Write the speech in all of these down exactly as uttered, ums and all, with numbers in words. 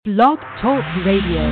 Blog Talk Radio.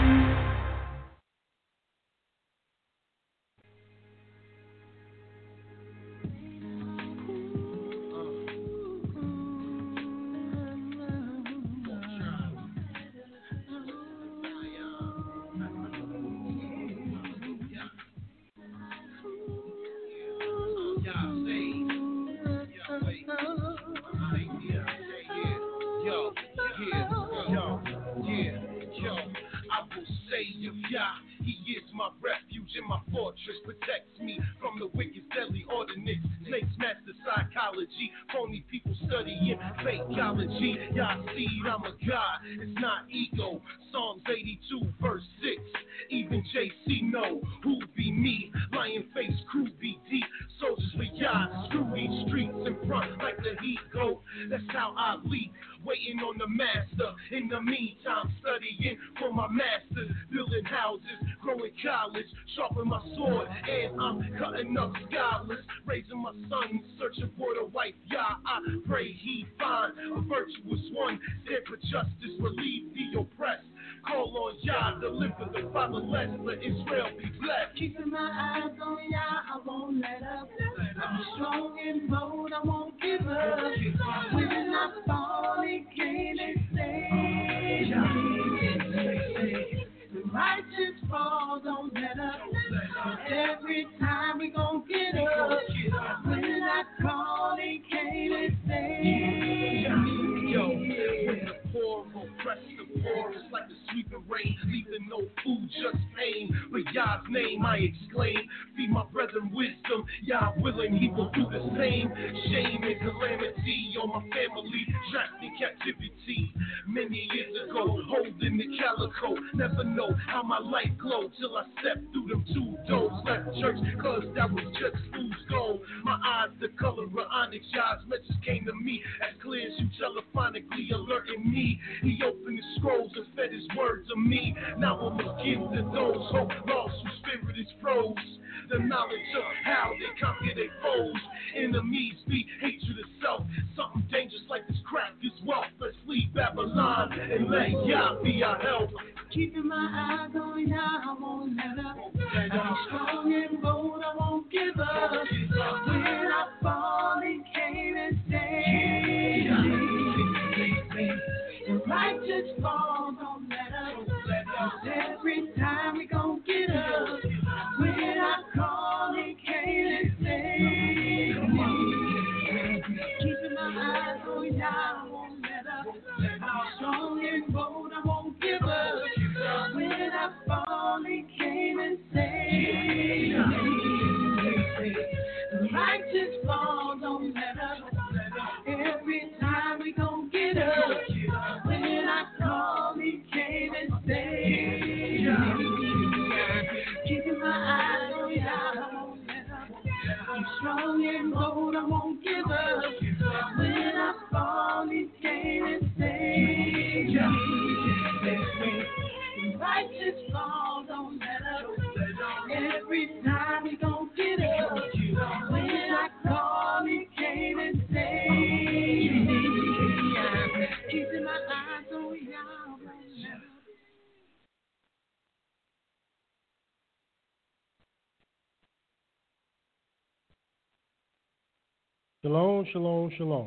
Shalom, shalom, shalom.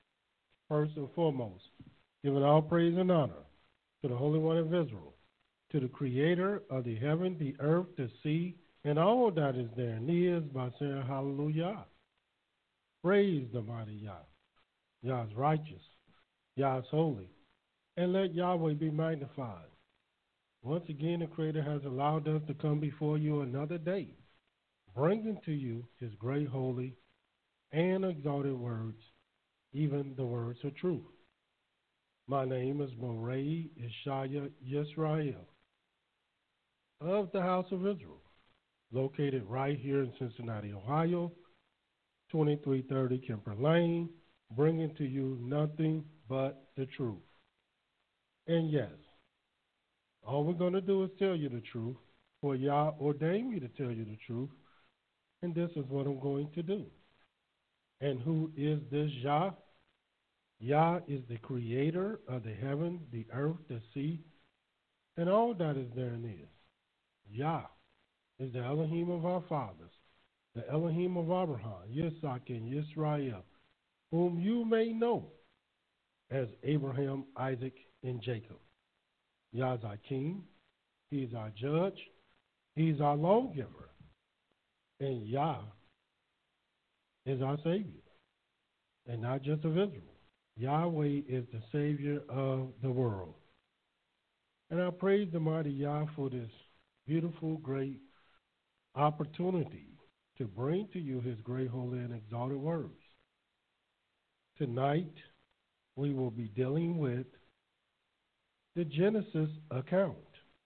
First and foremost, giving all praise and honor to the Holy One of Israel, to the Creator of the heaven, the earth, the sea, and all that is there and is, by saying hallelujah. Praise the mighty Yah. Yah is righteous. Yah is holy. And let Yahweh be magnified. Once again, the Creator has allowed us to come before you another day, bringing to you his great, holy, and exalted words, even the words of truth. My name is Morei Ishaya Yisrael of the House of Israel, located right here in Cincinnati, Ohio, twenty-three thirty Kemper Lane, bringing to you nothing but the truth. And yes, all we're going to do is tell you the truth, for Yah ordained me to tell you the truth, and this is what I'm going to do. And who is this Yah? Yah is the creator of the heaven, the earth, the sea, and all that is therein is. Yah is the Elohim of our fathers, the Elohim of Abraham, Yitzhak, and Yisrael, whom you may know as Abraham, Isaac, and Jacob. Yah is our king. He is our judge. He is our lawgiver. And Yah is our Savior, and not just of Israel. Yahweh is the Savior of the world. And I praise the mighty Yah for this beautiful, great opportunity to bring to you his great, holy, and exalted words. Tonight, we will be dealing with the Genesis account.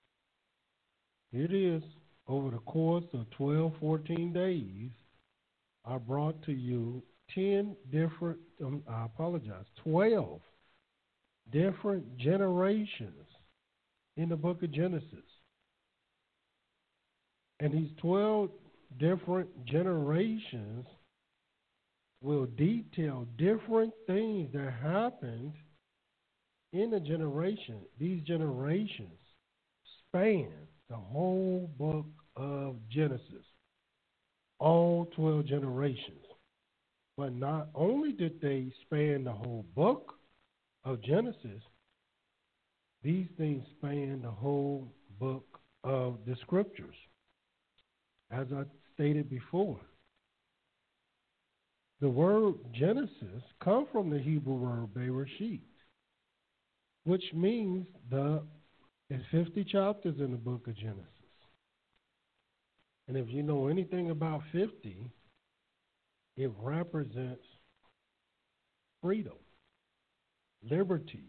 It is over the course of twelve, fourteen days, I brought to you ten different, um, I apologize, twelve different generations in the book of Genesis. And these twelve different generations will detail different things that happened in a generation. These generations span the whole book of Genesis, all twelve generations. But not only did they span the whole book of Genesis, these things span the whole book of the scriptures. As I stated before, the word Genesis comes from the Hebrew word Bereshit, which means the there's fifty chapters in the book of Genesis. And if you know anything about fifty, it represents freedom, liberty.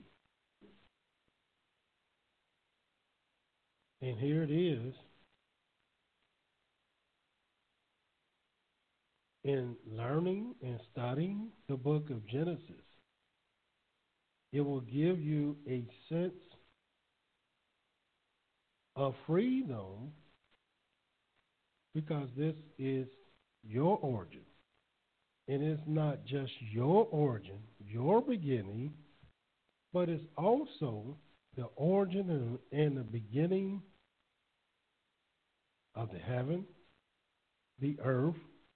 And here it is. In learning and studying the book of Genesis, it will give you a sense of freedom because this is your origin. And it's not just your origin, your beginning, but it's also the origin and the beginning of the heaven, the earth,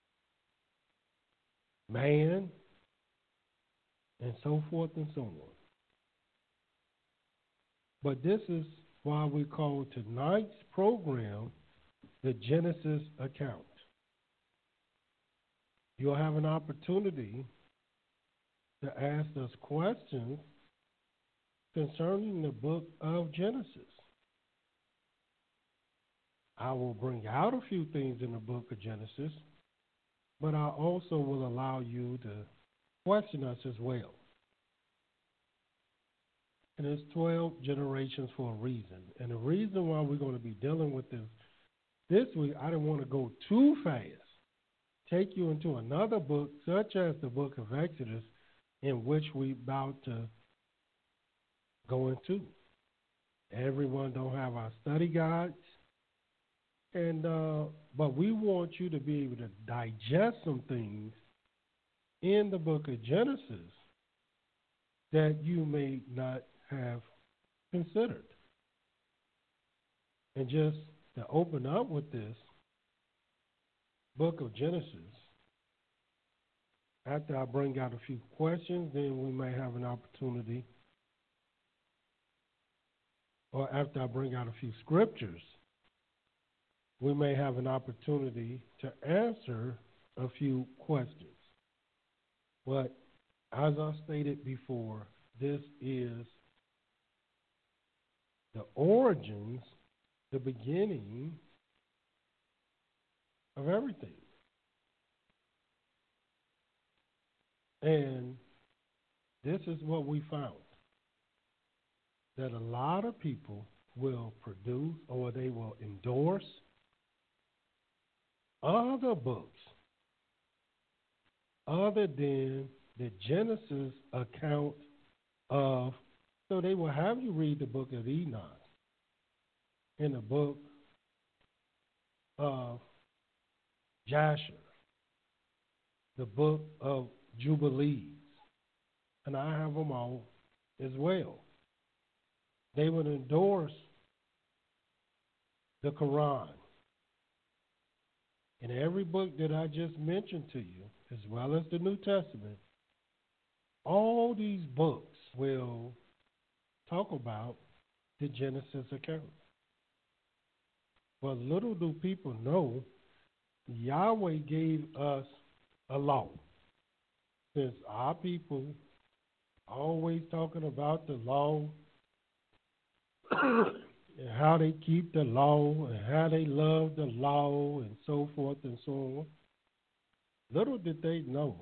man, and so forth and so on. But this is why we call tonight's program the Genesis account. You'll have an opportunity to ask us questions concerning the book of Genesis. I will bring out a few things in the book of Genesis, but I also will allow you to question us as well. And it's twelve generations for a reason. And the reason why we're going to be dealing with this this week, I didn't want to go too fast, take you into another book, such as the book of Exodus, in which we're about to go into. Everyone don't have our study guides. And uh, but we want you to be able to digest some things in the book of Genesis that you may not have considered. And just to open up with this book of Genesis, after I bring out a few questions, then we may have an opportunity, or after I bring out a few scriptures, we may have an opportunity to answer a few questions. But as I stated before, this is the origins, the beginning of everything. And this is what we found, that a lot of people will produce or they will endorse other books other than the Genesis account of, so they will have you read the book of Enoch and the book of Jasher, the book of Jubilees, and I have them all as well. They would endorse the Quran. In every book that I just mentioned to you, as well as the New Testament, all these books will talk about the Genesis account. But little do people know, Yahweh gave us a law. Since our people always talking about the law and how they keep the law and how they love the law and so forth and so on, little did they know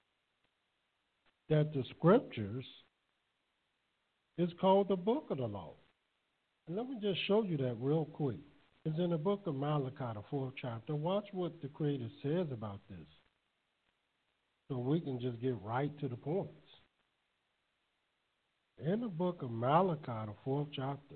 that the scriptures is called the book of the law. And let me just show you that real quick. It's in the book of Malachi, the fourth chapter. Watch what the Creator says about this, so we can just get right to the points. In the book of Malachi, the fourth chapter,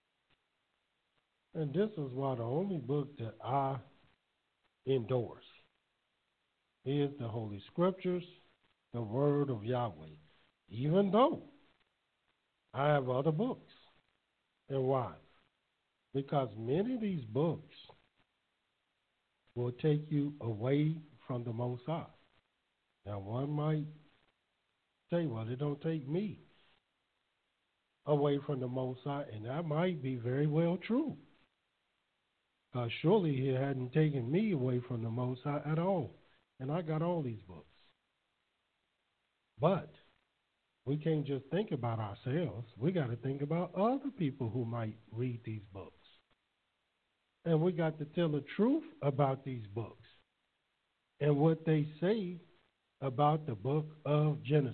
and this is why the only book that I endorse is the Holy Scriptures, the Word of Yahweh, even though I have other books. And why? Because many of these books will take you away from the Most High. Now, one might say, well, it don't take me away from the Most High, and that might be very well true. Because surely he hadn't taken me away from the Most High at all, and I got all these books. But we can't just think about ourselves. We got to think about other people who might read these books. And we got to tell the truth about these books and what they say about the book of Genesis.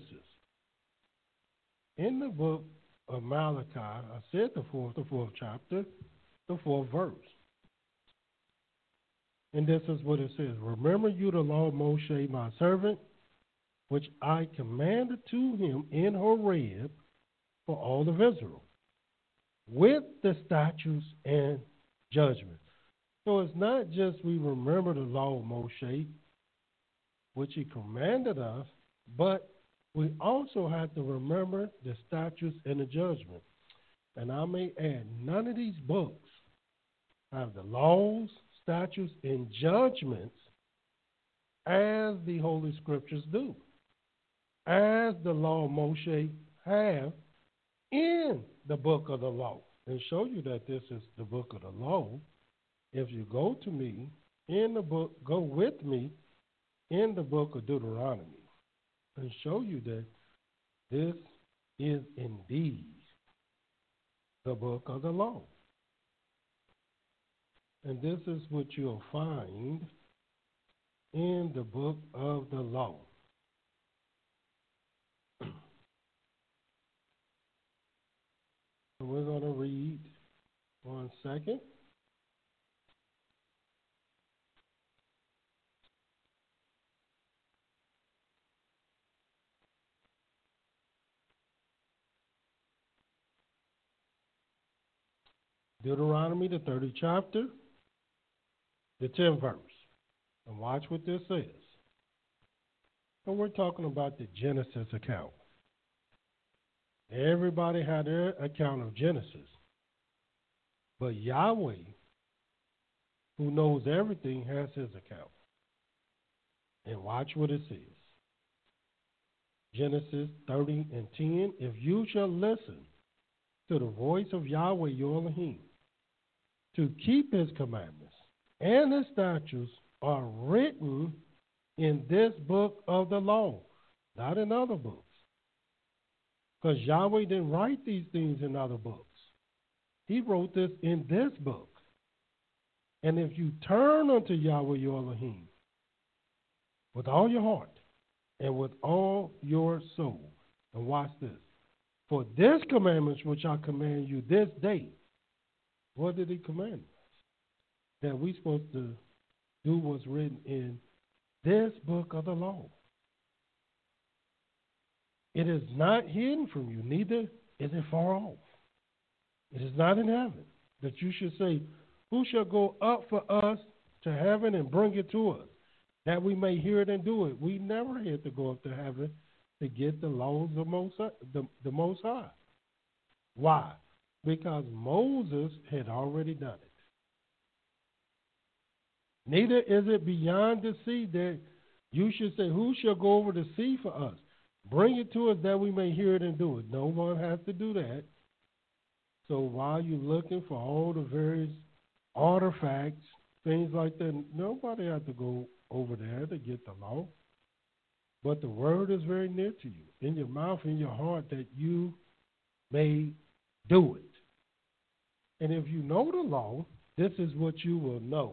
In the book of Malachi, I said the fourth, the fourth chapter, the fourth verse. And this is what it says. Remember you the law of Moshe, my servant, which I commanded to him in Horeb for all of Israel, with the statutes and judgments. So it's not just we remember the law of Moshe, which he commanded us, but we also have to remember the statutes and the judgment. And I may add, none of these books have the laws, statutes, and judgments as the Holy Scriptures do, as the law of Moshe have in the book of the law. And show you that this is the book of the law. If you go to me in the book, go with me in the book of Deuteronomy and show you that this is indeed the book of the law. And this is what you'll find in the book of the law. So we're going to read one second. Deuteronomy, the thirtieth chapter, the tenth verse. And watch what this says. And we're talking about the Genesis account. Everybody had their account of Genesis. But Yahweh, who knows everything, has his account. And watch what it says. Genesis thirty and ten, if you shall listen to the voice of Yahweh your Elohim, to keep his commandments and his statutes are written in this book of the law, not in other books. Because Yahweh didn't write these things in other books. He wrote this in this book. And if you turn unto Yahweh your Elohim with all your heart and with all your soul, and watch this, for this commandment which I command you this day, what did he command us? That we're supposed to do what's written in this book of the law. It is not hidden from you, neither is it far off. It is not in heaven, that you should say, who shall go up for us to heaven and bring it to us, that we may hear it and do it. We never had to go up to heaven to get the laws of Most, the, the Most High. Why? Because Moses had already done it. Neither is it beyond the sea that you should say, who shall go over the sea for us? Bring it to us that we may hear it and do it. No one has to do that. So while you're looking for all the various artifacts, things like that, nobody has to go over there to get the law. But the word is very near to you, in your mouth, in your heart, that you may do it. And if you know the law, this is what you will know.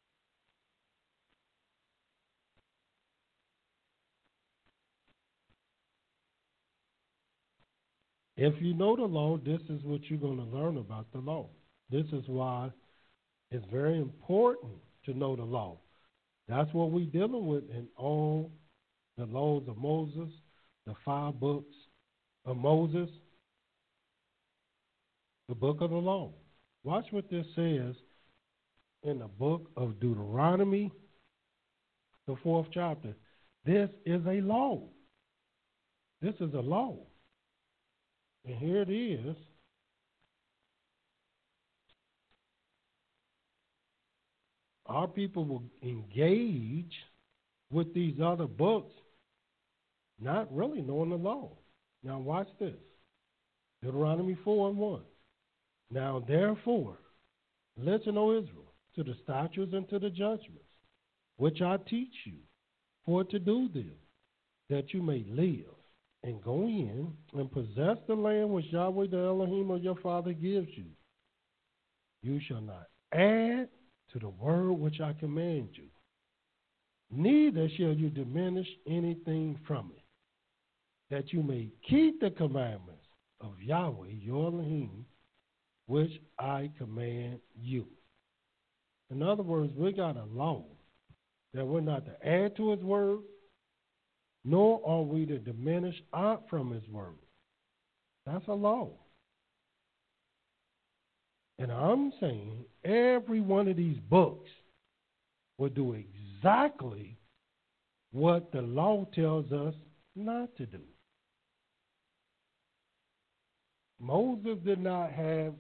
If you know the law, this is what you're going to learn about the law. This is why it's very important to know the law. That's what we're dealing with in all the laws of Moses, the five books of Moses, the book of the law. Watch what this says in the book of Deuteronomy, the fourth chapter. This is a law. This is a law. And here it is. Our people will engage with these other books, not really knowing the law. Now watch this. Deuteronomy four and one. Now therefore, listen, O Israel, to the statutes and to the judgments, which I teach you, for to do them, that you may live, and go in and possess the land which Yahweh the Elohim of your father gives you. You shall not add to the word which I command you, neither shall you diminish anything from it, that you may keep the commandments of Yahweh your Elohim, which I command you. In other words, we got a law that we're not to add to his word, nor are we to diminish out from his word. That's a law. And I'm saying every one of these books will do exactly what the law tells us not to do. Moses did not have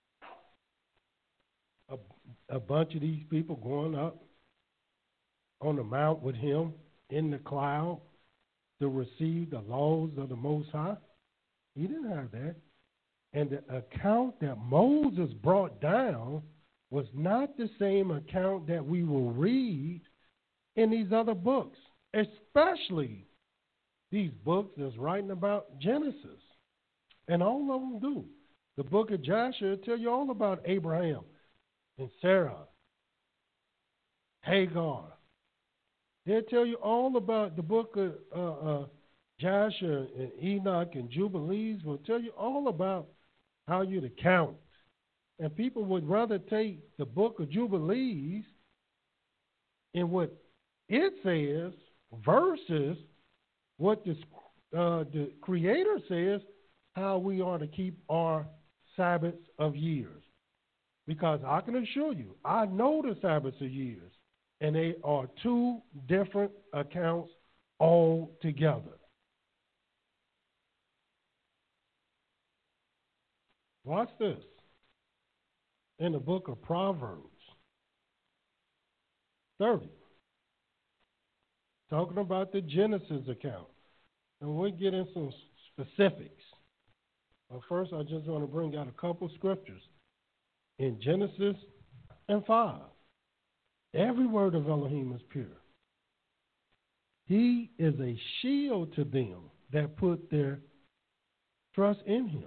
a, a bunch of these people going up on the mount with him in the cloud to receive the laws of the Most High. He didn't have that. And the account that Moses brought down was not the same account that we will read in these other books, especially these books that's writing about Genesis. And all of them do. The book of Joshua will tell you all about Abraham and Sarah, Hagar. They'll tell you all about the book of uh, uh, Joshua and Enoch and Jubilees. Will tell you all about how you to count. And people would rather take the book of Jubilees and what it says versus what the, uh, the Creator says, how we are to keep our Sabbaths of years. Because I can assure you, I know the Sabbaths of years, and they are two different accounts altogether. Watch this. In the book of Proverbs thirty, talking about the Genesis account. And we'll get into some specifics. But first, I just want to bring out a couple scriptures in Genesis and five. Every word of Elohim is pure. He is a shield to them that put their trust in him.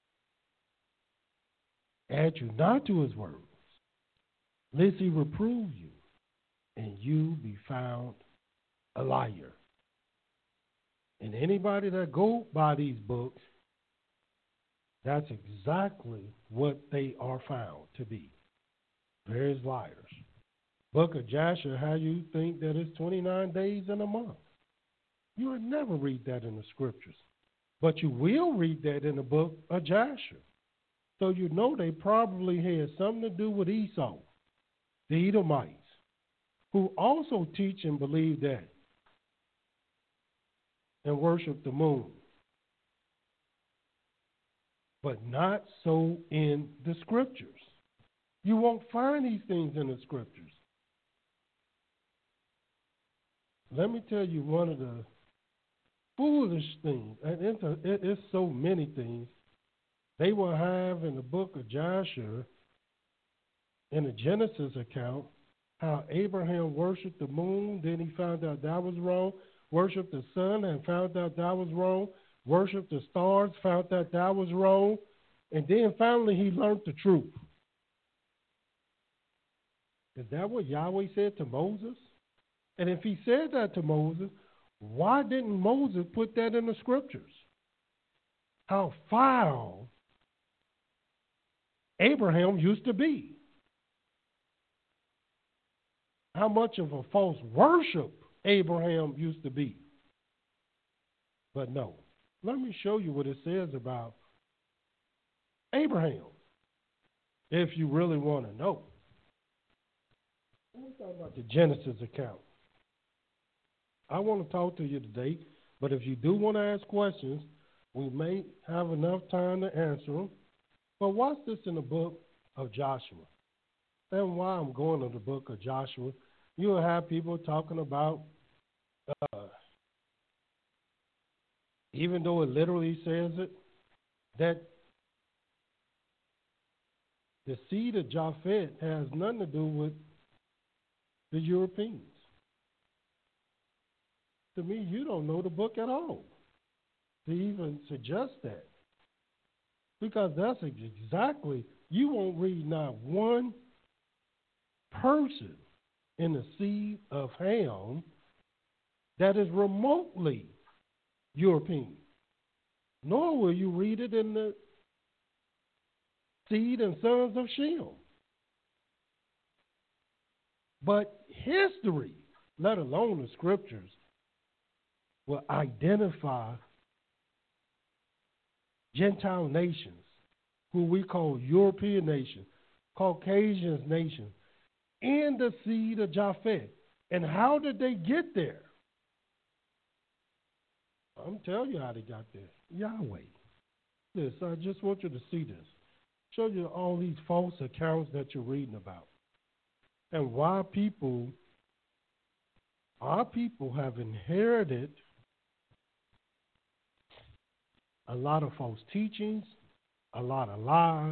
Add you not to his words, lest he reprove you, and you be found a liar. And anybody that go by these books, that's exactly what they are found to be. Various liars. Book of Joshua, how you think that it's twenty-nine days in a month. You would never read that in the scriptures. But you will read that in the book of Joshua. So you know they probably had something to do with Esau, the Edomites, who also teach and believe that and worship the moon. But not so in the scriptures. You won't find these things in the scriptures. Let me tell you one of the foolish things, and it's, a, it, it's so many things, they will have in the book of Joshua, in the Genesis account, how Abraham worshiped the moon, then he found out that was wrong, worshiped the sun and found out that was wrong, worshiped the stars, found out that was wrong, and then finally he learned the truth. Is that what Yahweh said to Moses? And if he said that to Moses, why didn't Moses put that in the scriptures? How foul Abraham used to be. How much of a false worship Abraham used to be. But no, let me show you what it says about Abraham, if you really want to know. Let's talk about the Genesis account. I want to talk to you today, but if you do want to ask questions, we may have enough time to answer them. But watch this in the book of Joshua. And why I'm going to the book of Joshua, you'll have people talking about, uh, even though it literally says it, that the seed of Japheth has nothing to do with the Europeans. To me, you don't know the book at all to even suggest that. Because that's exactly, you won't read not one person in the seed of Ham that is remotely European. Nor will you read it in the seed and sons of Shem. But history, let alone the scriptures, will identify Gentile nations, who we call European nations, Caucasian nations, in the seed of Japheth. And how did they get there? I'm telling you how they got there. Yahweh. This, I just want you to see this. Show you all these false accounts that you're reading about. And why people, our people have inherited a lot of false teachings, a lot of lies,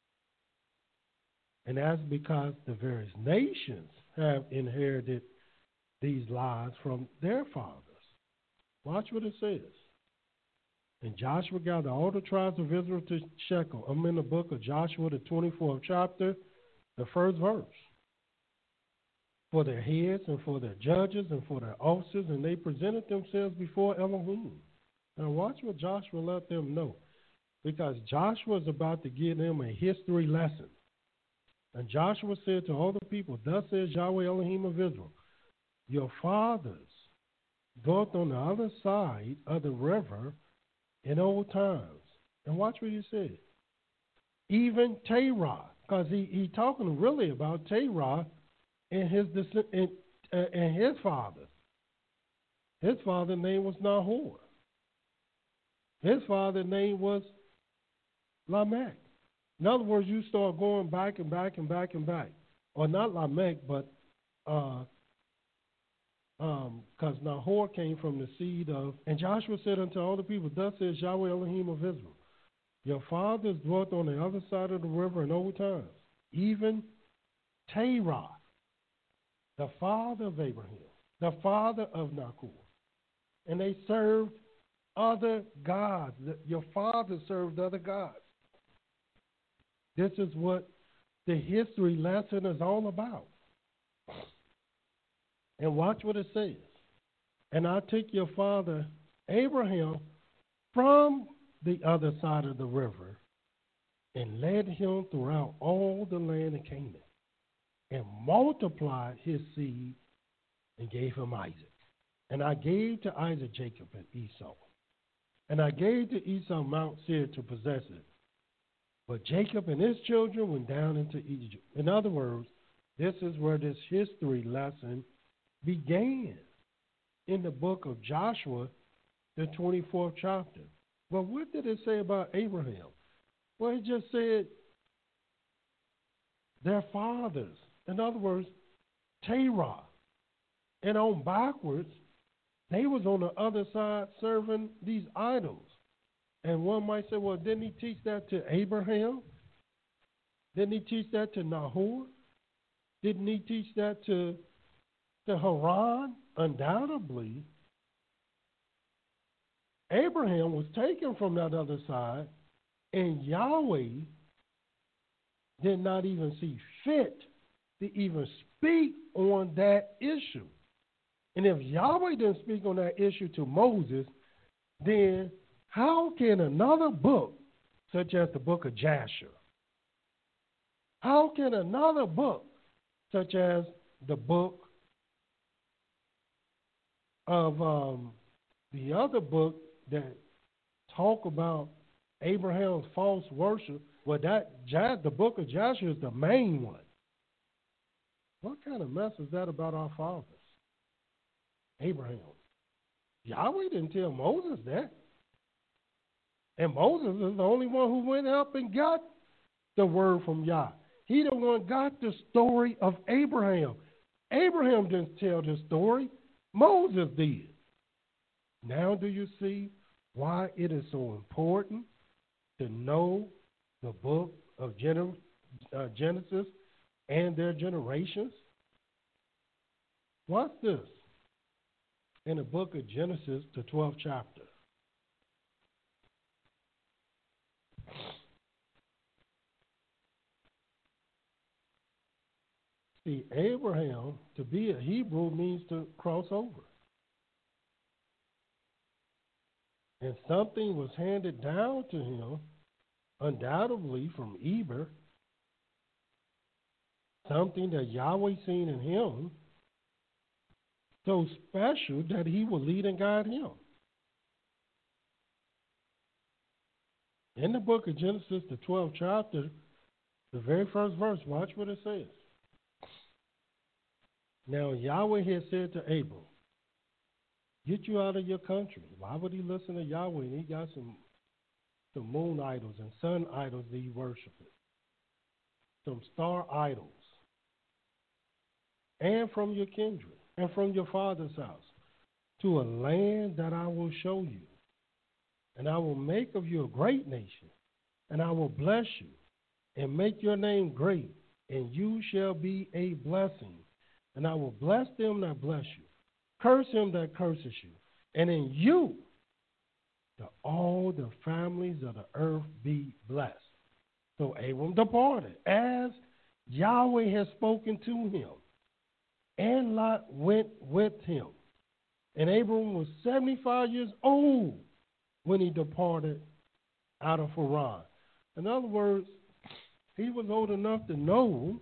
and that's because the various nations have inherited these lies from their fathers. Watch what it says. And Joshua gathered all the tribes of Israel to Shechem. I'm in the book of Joshua, the twenty-fourth chapter, the first verse. For their heads and for their judges and for their officers, and they presented themselves before Elohim. Now watch what Joshua let them know, because Joshua is about to give them a history lesson. And Joshua said to all the people, thus says Yahweh Elohim of Israel, your fathers dwelt on the other side of the river in old times. And watch what he said. Even Terah, because he, he talking really about Terah and his, and, uh, and his father. His father's name was Nahor. His father's name was Lamech. In other words, you start going back and back and back and back. Or not Lamech, but uh, um, because Nahor came from the seed of, and Joshua said unto all the people, thus says Yahweh Elohim of Israel, your fathers dwelt on the other side of the river in old times, even Terah, the father of Abraham, the father of Nahor, and they served other gods. Your father served other gods. This is what the history lesson is all about. And watch what it says. And I took your father Abraham from the other side of the river and led him throughout all the land of Canaan and multiplied his seed and gave him Isaac. And I gave to Isaac Jacob and Esau. And I gave to Esau Mount Seir to possess it. But Jacob and his children went down into Egypt. In other words, this is where this history lesson began in the book of Joshua, the twenty-fourth chapter. Well, what did it say about Abraham? Well, it just said their fathers. In other words, Terah. And on backwards, they was on the other side serving these idols. And one might say, well, didn't he teach that to Abraham? Didn't he teach that to Nahor? Didn't he teach that to, to Haran? Undoubtedly. Abraham was taken from that other side, and Yahweh did not even see fit to even speak on that issue. And if Yahweh didn't speak on that issue to Moses, then how can another book, such as the book of Jasher, how can another book, such as the book of um, the other book that talk about Abraham's false worship, well, that the book of Jasher is the main one. What kind of mess is that about our fathers? Abraham. Yahweh didn't tell Moses that. And Moses is the only one who went up and got the word from Yah. He the one got the story of Abraham. Abraham didn't tell the story. Moses did. Now do you see why it is so important to know the book of Gen- uh, Genesis and their generations? Watch this. In the book of Genesis, the twelfth chapter. See, Abraham, to be a Hebrew, means to cross over. And something was handed down to him, undoubtedly from Eber, something that Yahweh seen in him, so special that he will lead and guide him. In the book of Genesis, the twelfth chapter, the very first verse, watch what it says. Now Yahweh had said to Abram, get you out of your country. Why would he listen to Yahweh? And he got some, some moon idols and sun idols that he worshiped. Some star idols. And from your kindred and from your father's house to a land that I will show you. And I will make of you a great nation, and I will bless you and make your name great, and you shall be a blessing. And I will bless them that bless you, curse him that curses you, and in you shall all the families of the earth be blessed. So Abram departed, as Yahweh had spoken to him, and Lot went with him. And Abram was seventy-five years old when he departed out of Haran. In other words, he was old enough to know,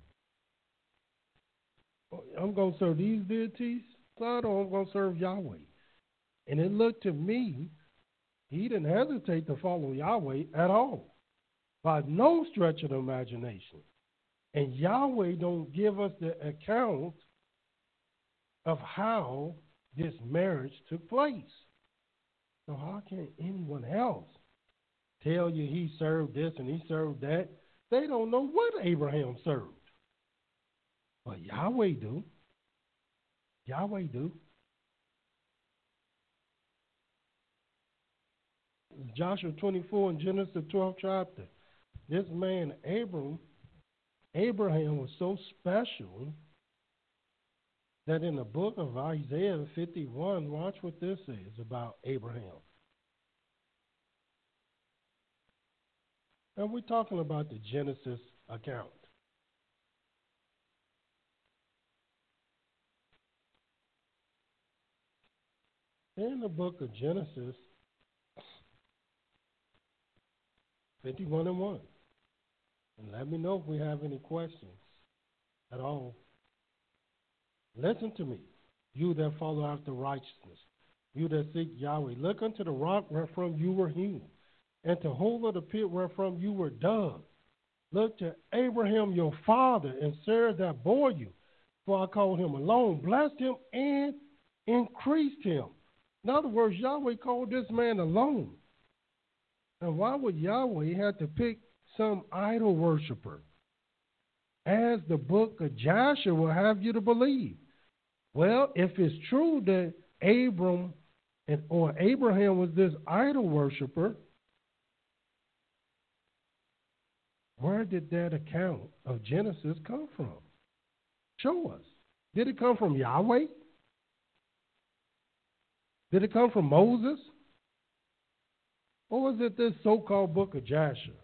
I'm going to serve these deities, God, or I'm going to serve Yahweh. And it looked to me, he didn't hesitate to follow Yahweh at all, by no stretch of the imagination. And Yahweh don't give us the account of how this marriage took place. So how can anyone else tell you he served this and he served that? They don't know what Abraham served. But Yahweh do. Yahweh do. Joshua twenty-four and Genesis the twelfth chapter. This man, Abram, Abraham was so special that in the book of Isaiah fifty-one, watch what this says about Abraham. And we're talking about the Genesis account. In the book of Genesis fifty-one and one. And let me know if we have any questions at all. Listen to me, you that follow after righteousness, you that seek Yahweh. Look unto the rock wherefrom you were hewn, and to hold of the pit wherefrom you were dug. Look to Abraham your father, and Sarah that bore you, for I called him alone, blessed him, and increased him. In other words, Yahweh called this man alone. And why would Yahweh have to pick some idol worshiper, as the book of Joshua will have you to believe? Well, if it's true that Abram and or Abraham was this idol worshiper, where did that account of Genesis come from? Show us. Did it come from Yahweh? Did it come from Moses? Or was it this so-called book of Joshua?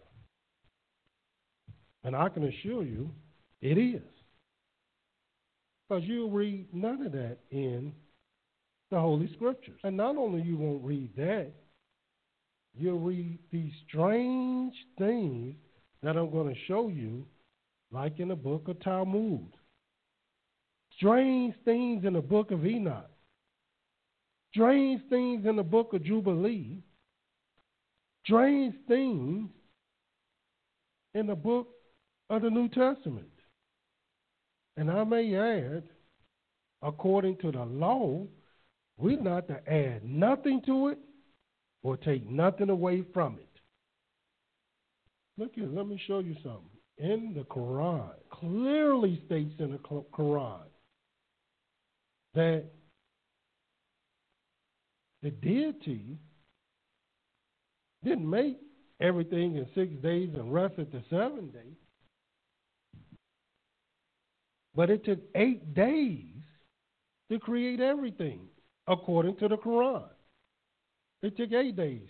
And I can assure you, it is. Because you'll read none of that in the Holy Scriptures. And not only you won't read that, you'll read these strange things that I'm going to show you, like in the book of Talmud. Strange things in the book of Enoch. Strange things in the book of Jubilee. Strange things in the book of the New Testament. And I may add, according to the law, we're not to add nothing to it or take nothing away from it. Look here, let me show you something. In the Quran, clearly states in the Quran that the deity didn't make everything in six days and rested the seventh day. But it took eight days to create everything, according to the Quran. It took eight days.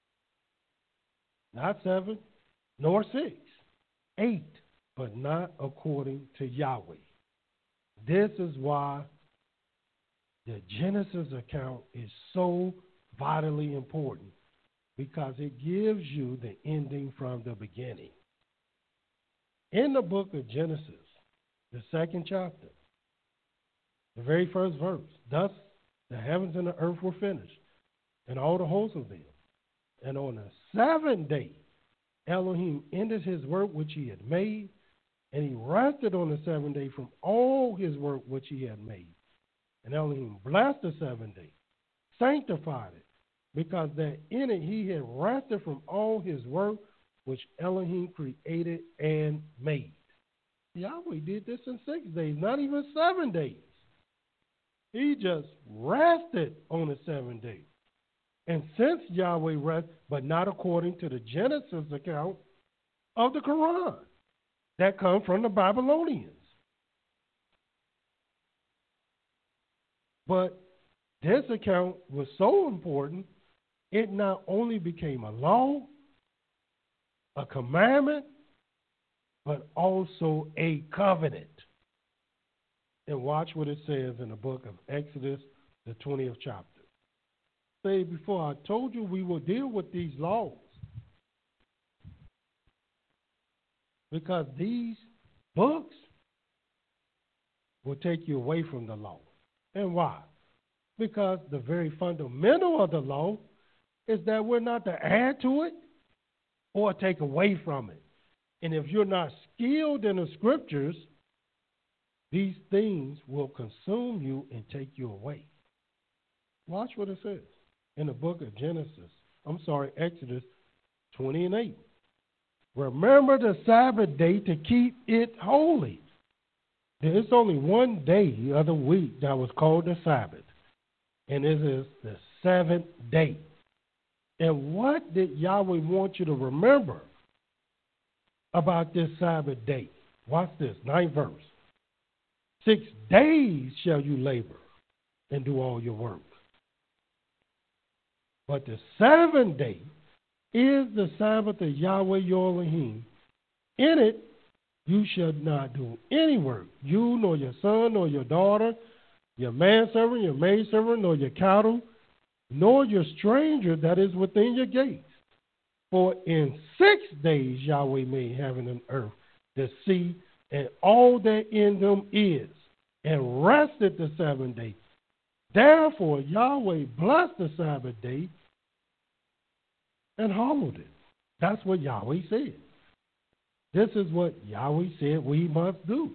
Not seven, nor six. Eight, but not according to Yahweh. This is why the Genesis account is so vitally important, because it gives you the ending from the beginning. In the book of Genesis, the second chapter, the very first verse, thus the heavens and the earth were finished, and all the hosts of them. And on the seventh day, Elohim ended his work which he had made, and he rested on the seventh day from all his work which he had made. And Elohim blessed the seventh day, sanctified it, because that in it he had rested from all his work which Elohim created and made. Yahweh did this in six days, not even seven days. He just rested on the seventh day. And since Yahweh rested, but not according to the Genesis account of the Quran that come from the Babylonians. But this account was so important, it not only became a law, a commandment, but also a covenant. And watch what it says in the book of Exodus, the twentieth chapter. Say before, I told you we will deal with these laws, because these books will take you away from the law. And why? Because the very fundamental of the law is that we're not to add to it or take away from it. And if you're not skilled in the scriptures, these things will consume you and take you away. Watch what it says in the book of Genesis. I'm sorry, Exodus twenty and eight. Remember the Sabbath day to keep it holy. There's only one day of the week that was called the Sabbath, and it is the seventh day. And what did Yahweh want you to remember about this Sabbath day? Watch this, ninth verse. Six days shall you labor and do all your work. But the seventh day is the Sabbath of Yahweh your Elohim. In it you shall not do any work, you nor your son nor your daughter, your manservant, your maidservant, nor your cattle, nor your stranger that is within your gates. For in six days Yahweh made heaven and earth, the sea, and all that in them is, and rested the seventh day. Therefore Yahweh blessed the Sabbath day and hallowed it. That's what Yahweh said. This is what Yahweh said we must do.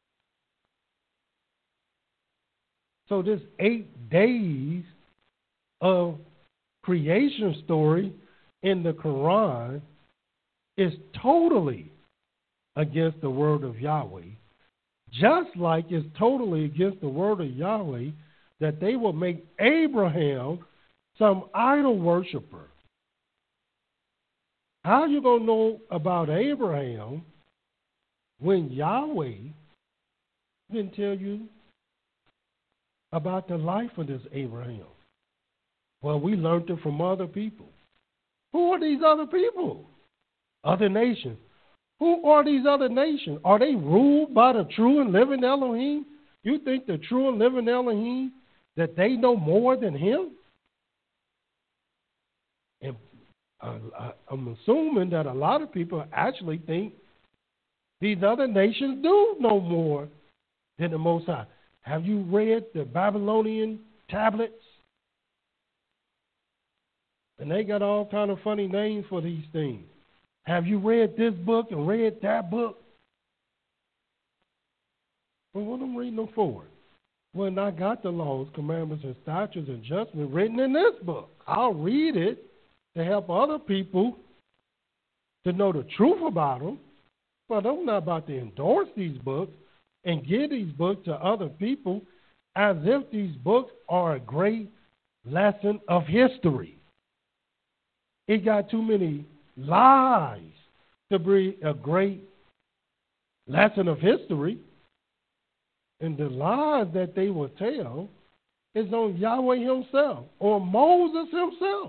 So this eight days of creation story in the Quran is totally against the word of Yahweh, just like it's totally against the word of Yahweh that they will make Abraham some idol worshiper. How are you going to know about Abraham when Yahweh didn't tell you about the life of this Abraham? Well, we learned it from other people. Who are these other people? Other nations. Who are these other nations? Are they ruled by the true and living Elohim? You think the true and living Elohim, that they know more than him? And uh, I'm assuming that a lot of people actually think these other nations do know more than the Most High. Have you read the Babylonian tablets? And they got all kind of funny names for these things. Have you read this book and read that book? Well, what am I reading them for? Well, I got the laws, commandments, and statutes and judgments written in this book. I'll read it to help other people to know the truth about them. But I'm not about to endorse these books and give these books to other people as if these books are a great lesson of history. It got too many lies to be a great lesson of history. And the lies that they will tell is on Yahweh himself or Moses himself.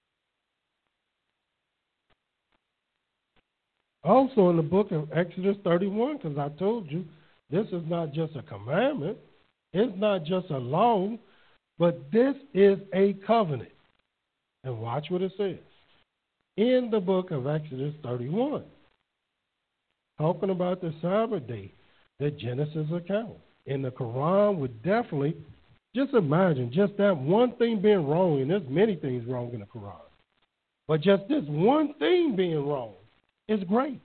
Also in the book of Exodus thirty-one, because I told you, this is not just a commandment, it's not just a law, but this is a covenant. And watch what it says. In the book of Exodus thirty-one, talking about the Sabbath day, the Genesis account. In the Quran would definitely, just imagine just that one thing being wrong, and there's many things wrong in the Quran, but just this one thing being wrong is great.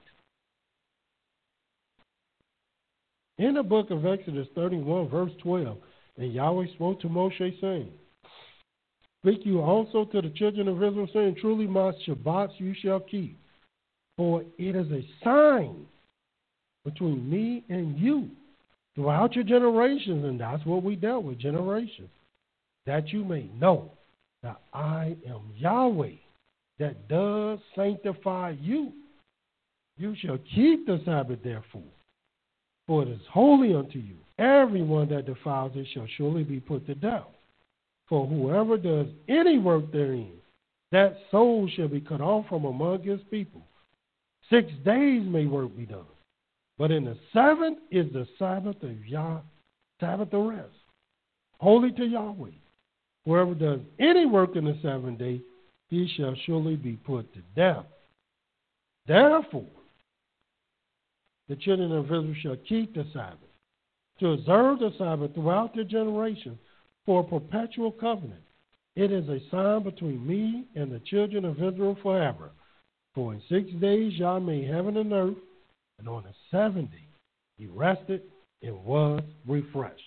In the book of Exodus thirty-one, verse twelve, and Yahweh spoke to Moshe, saying, speak you also to the children of Israel, saying, truly my Shabbats you shall keep, for it is a sign between me and you throughout your generations, and that's what we dealt with, generations, that you may know that I am Yahweh, that does sanctify you. You shall keep the Sabbath, therefore, for it is holy unto you. Everyone that defiles it shall surely be put to death. For whoever does any work therein, that soul shall be cut off from among his people. Six days may work be done, but in the seventh is the Sabbath of Yah, Sabbath of rest, holy to Yahweh. Whoever does any work in the seventh day, he shall surely be put to death. Therefore, the children of Israel shall keep the Sabbath, to observe the Sabbath throughout their generations, for a perpetual covenant. It is a sign between me and the children of Israel forever. For in six days Yah made heaven and earth, and on the seventh day he rested and was refreshed.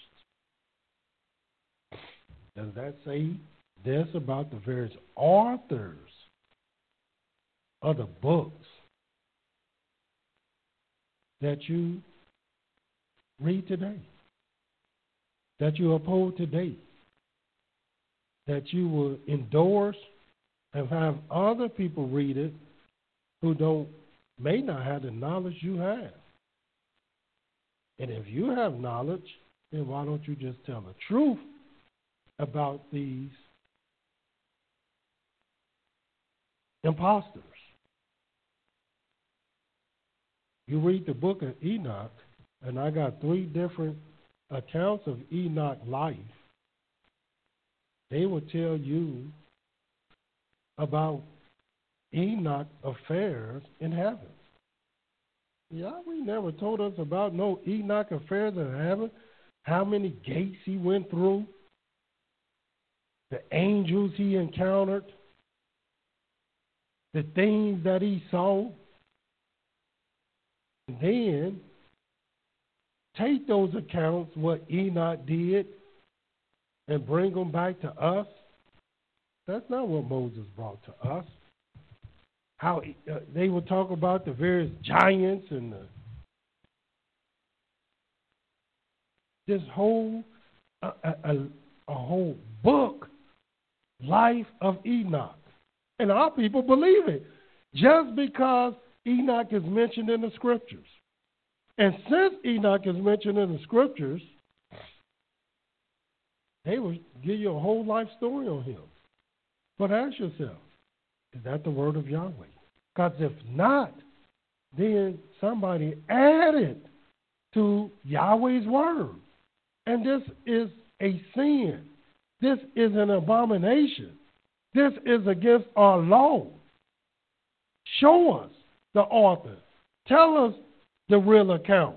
Does that say this about the various authors of the books that you read today, that you uphold today, that you will endorse and have other people read it who don't may not have the knowledge you have? And if you have knowledge, then why don't you just tell the truth about these imposters? You read the book of Enoch, and I got three different accounts of Enoch's life. They will tell you about Enoch's affairs in heaven. Yahweh never told us about no Enoch affairs in heaven, how many gates he went through, the angels he encountered, the things that he saw. And then take those accounts, what Enoch did, and bring them back to us That's not what Moses brought to us. How uh, they would talk about the various giants and the, this whole uh, a, a, a whole book, Life of Enoch. And our people believe it just because Enoch is mentioned in the scriptures. And since Enoch is mentioned in the scriptures, they will give you a whole life story on him. But ask yourself, is that the word of Yahweh? Because if not, then somebody added to Yahweh's word. And this is a sin. This is an abomination. This is against our law. Show us the author. Tell us the real account.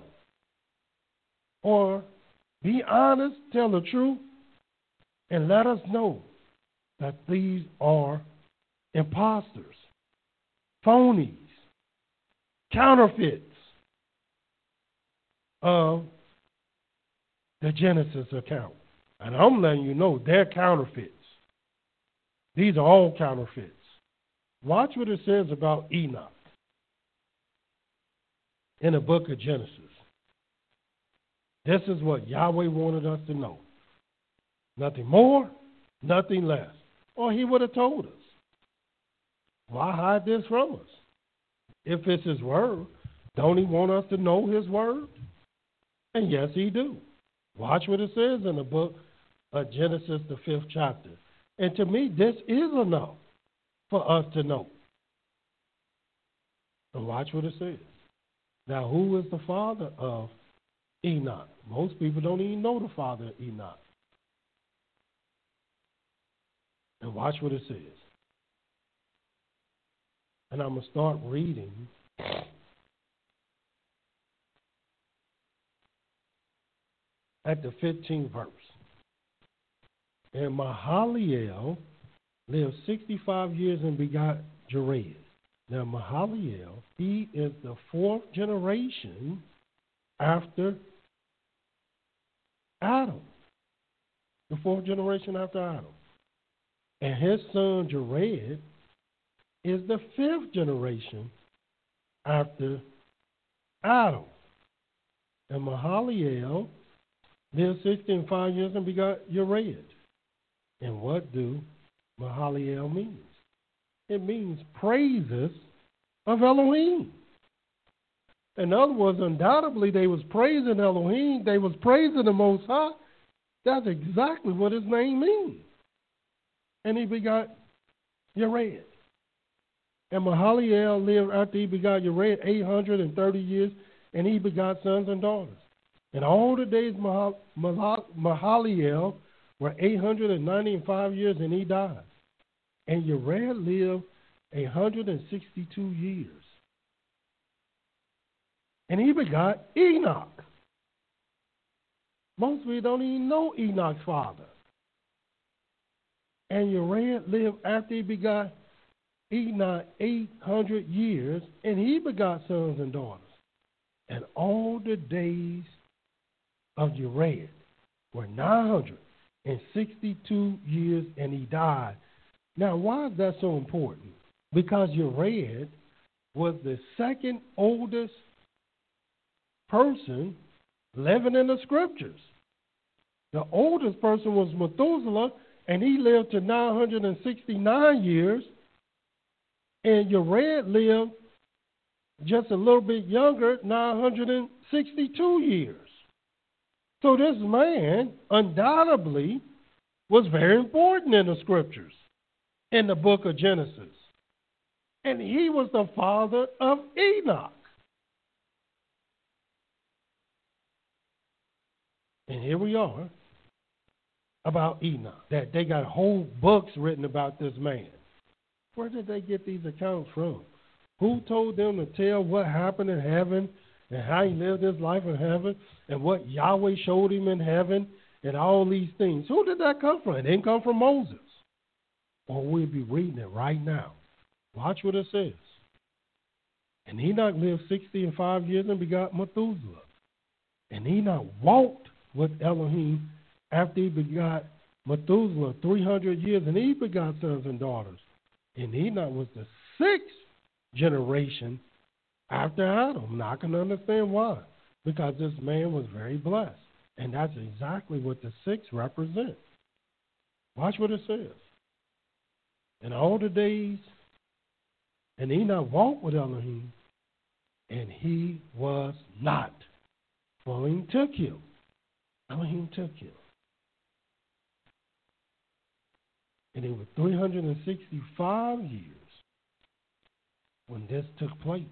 Or be honest, tell the truth, and let us know that these are imposters, phonies, counterfeits of the Genesis account. And I'm letting you know they're counterfeits. These are all counterfeits. Watch what it says about Enoch in the book of Genesis. This is what Yahweh wanted us to know. Nothing more, nothing less. Or he would have told us. Why hide this from us? If it's his word, don't he want us to know his word? And yes, he do. Watch what it says in the book of Genesis, the fifth chapter. And to me, this is enough for us to know. And watch what it says. Now, who is the father of Enoch? Most people don't even know the father of Enoch. And watch what it says. And I'm going to start reading at the fifteenth verse. And Mahaliel lived sixty-five years and begot Jared. Now, Mahaliel, he is the fourth generation after Adam. The fourth generation after Adam. And his son Jared is the fifth generation after Adam. And Mahaliel lived sixty-five years and begot Jared. And what do Mahaliel means? It means praises of Elohim. In other words, undoubtedly they was praising Elohim. They was praising the Most High. That's exactly what his name means. And he begot Jared. And Mahaliel lived after he begot Jared eight hundred thirty years, and he begot sons and daughters. And all the days of Mahaliel were eight hundred ninety-five years, and he died. And Jared lived one hundred sixty-two years. And he begot Enoch. Most people don't even know Enoch's father. And Jared lived after he begot Enoch eight hundred years, and he begot sons and daughters. And all the days of Jared were nine hundred sixty-two years, and he died. Now, why is that so important? Because Jared was the second oldest person living in the scriptures. The oldest person was Methuselah, and he lived to nine hundred sixty-nine years. And Jared lived just a little bit younger, nine hundred sixty-two years. So this man undoubtedly was very important in the scriptures, in the book of Genesis. And he was the father of Enoch. And here we are about Enoch, that they got whole books written about this man. Where did they get these accounts from? Who told them to tell what happened in heaven and how he lived his life in heaven and what Yahweh showed him in heaven and all these things? Who did that come from? It didn't come from Moses. Or we'll be reading it right now. Watch what it says. And Enoch lived sixty and five years and begot Methuselah. And Enoch walked with Elohim after he begot Methuselah three hundred years, and he begot sons and daughters. And Enoch was the sixth generation after Adam. Now, I can understand why. Because this man was very blessed. And that's exactly what the six represent. Watch what it says. In all the days, and Enoch walked with Elohim, and he was not. For Elohim took him. Elohim took him. And it was three hundred sixty-five years when this took place.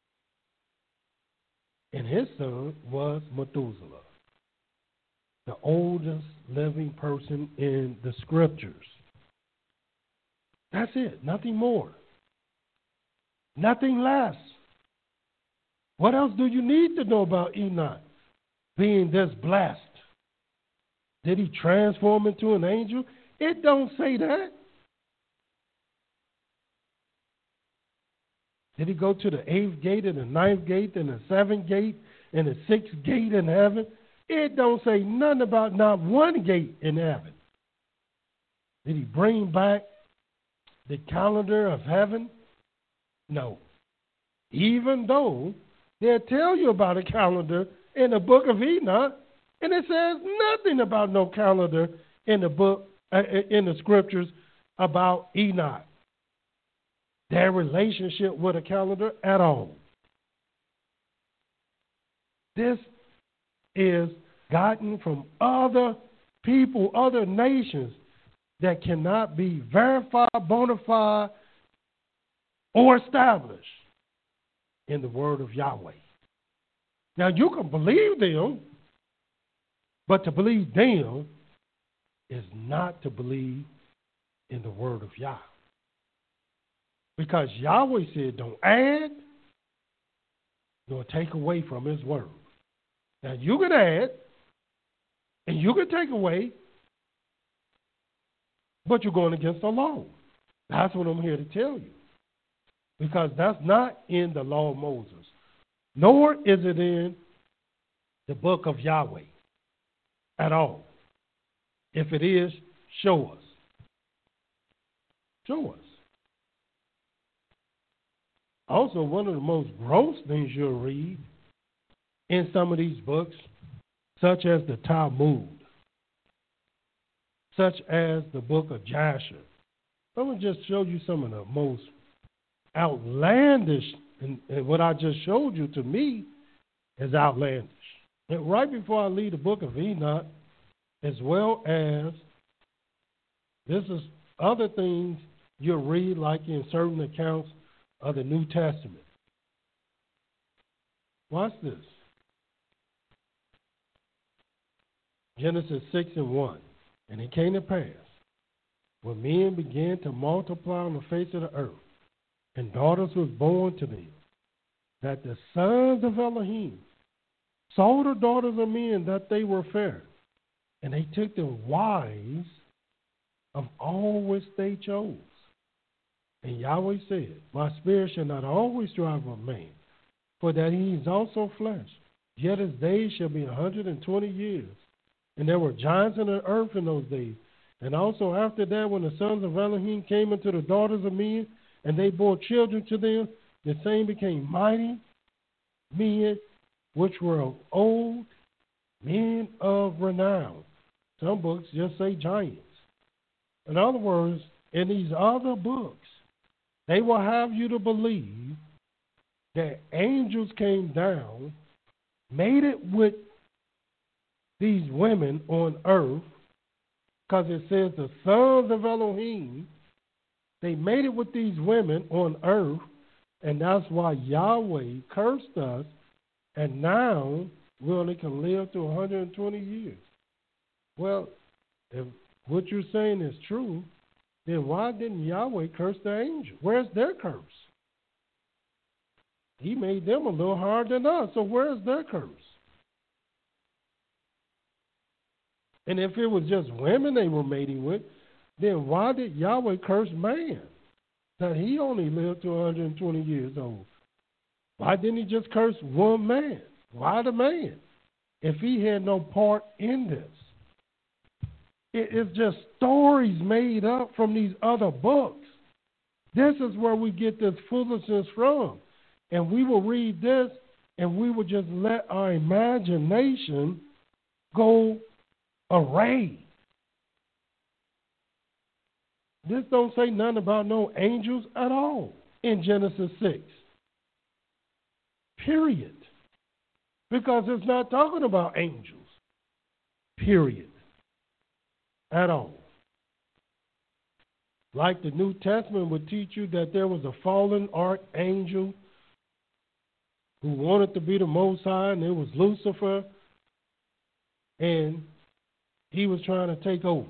And his son was Methuselah, the oldest living person in the scriptures. That's it, nothing more. Nothing less. What else do you need to know about Enoch being this blessed? Did he transform into an angel? It don't say that. Did he go to the eighth gate and the ninth gate and the seventh gate and the sixth gate in heaven? It don't say nothing about not one gate in heaven. Did he bring back the calendar of heaven? No. Even though they'll tell you about a calendar in the book of Enoch, and it says nothing about no calendar in the book, uh, in the scriptures about Enoch. Their relationship with a calendar at all. This is gotten from other people, other nations that cannot be verified, bona fide, or established in the word of Yahweh. Now, you can believe them, but to believe them is not to believe in the word of Yah. Because Yahweh said, don't add nor take away from his word. Now, you can add and you can take away, but you're going against the law. That's what I'm here to tell you. Because that's not in the law of Moses, nor is it in the book of Yahweh at all. If it is, show us. Show us. Also, one of the most gross things you'll read in some of these books, such as the Talmud, such as the book of Jasher. Let me just show you some of the most outlandish, and, and what I just showed you to me is outlandish. And right before I leave the book of Enoch, as well as this is other things you'll read, like in certain accounts of the New Testament. Watch this. Genesis six and one. And it came to pass, when men began to multiply on the face of the earth, and daughters was born to them, that the sons of Elohim saw the daughters of men that they were fair, and they took the wives of all which they chose. And Yahweh said, my spirit shall not always strive with man, for that he is also flesh. Yet his days shall be a hundred and twenty years. And there were giants in the earth in those days. And also after that, when the sons of Elohim came into the daughters of men, and they bore children to them, the same became mighty men, which were of old, men of renown. Some books just say giants. In other words, in these other books, they will have you to believe that angels came down, made it with these women on earth, because it says the sons of Elohim, they made it with these women on earth, and that's why Yahweh cursed us, and now we only can live to one hundred twenty years. Well, if what you're saying is true, then why didn't Yahweh curse the angels? Where's their curse? He made them a little harder than us, so where's their curse? And if it was just women they were mating with, then why did Yahweh curse man? That he only lived to one hundred twenty years old. Why didn't he just curse one man? Why the man? If he had no part in this. It, it's just stories made up from these other books. This is where we get this foolishness from. And we will read this, and we will just let our imagination go array. This don't say nothing about no angels at all in Genesis six. Period. Because it's not talking about angels. Period. At all. Like the New Testament would teach you that there was a fallen archangel who wanted to be the Most High, and it was Lucifer, and he was trying to take over.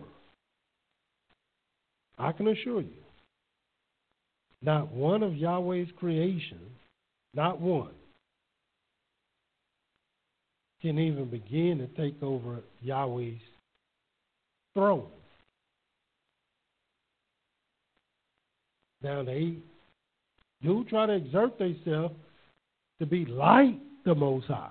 I can assure you, not one of Yahweh's creation, not one, can even begin to take over Yahweh's throne. Now, they do try to exert themselves to be like the Most High.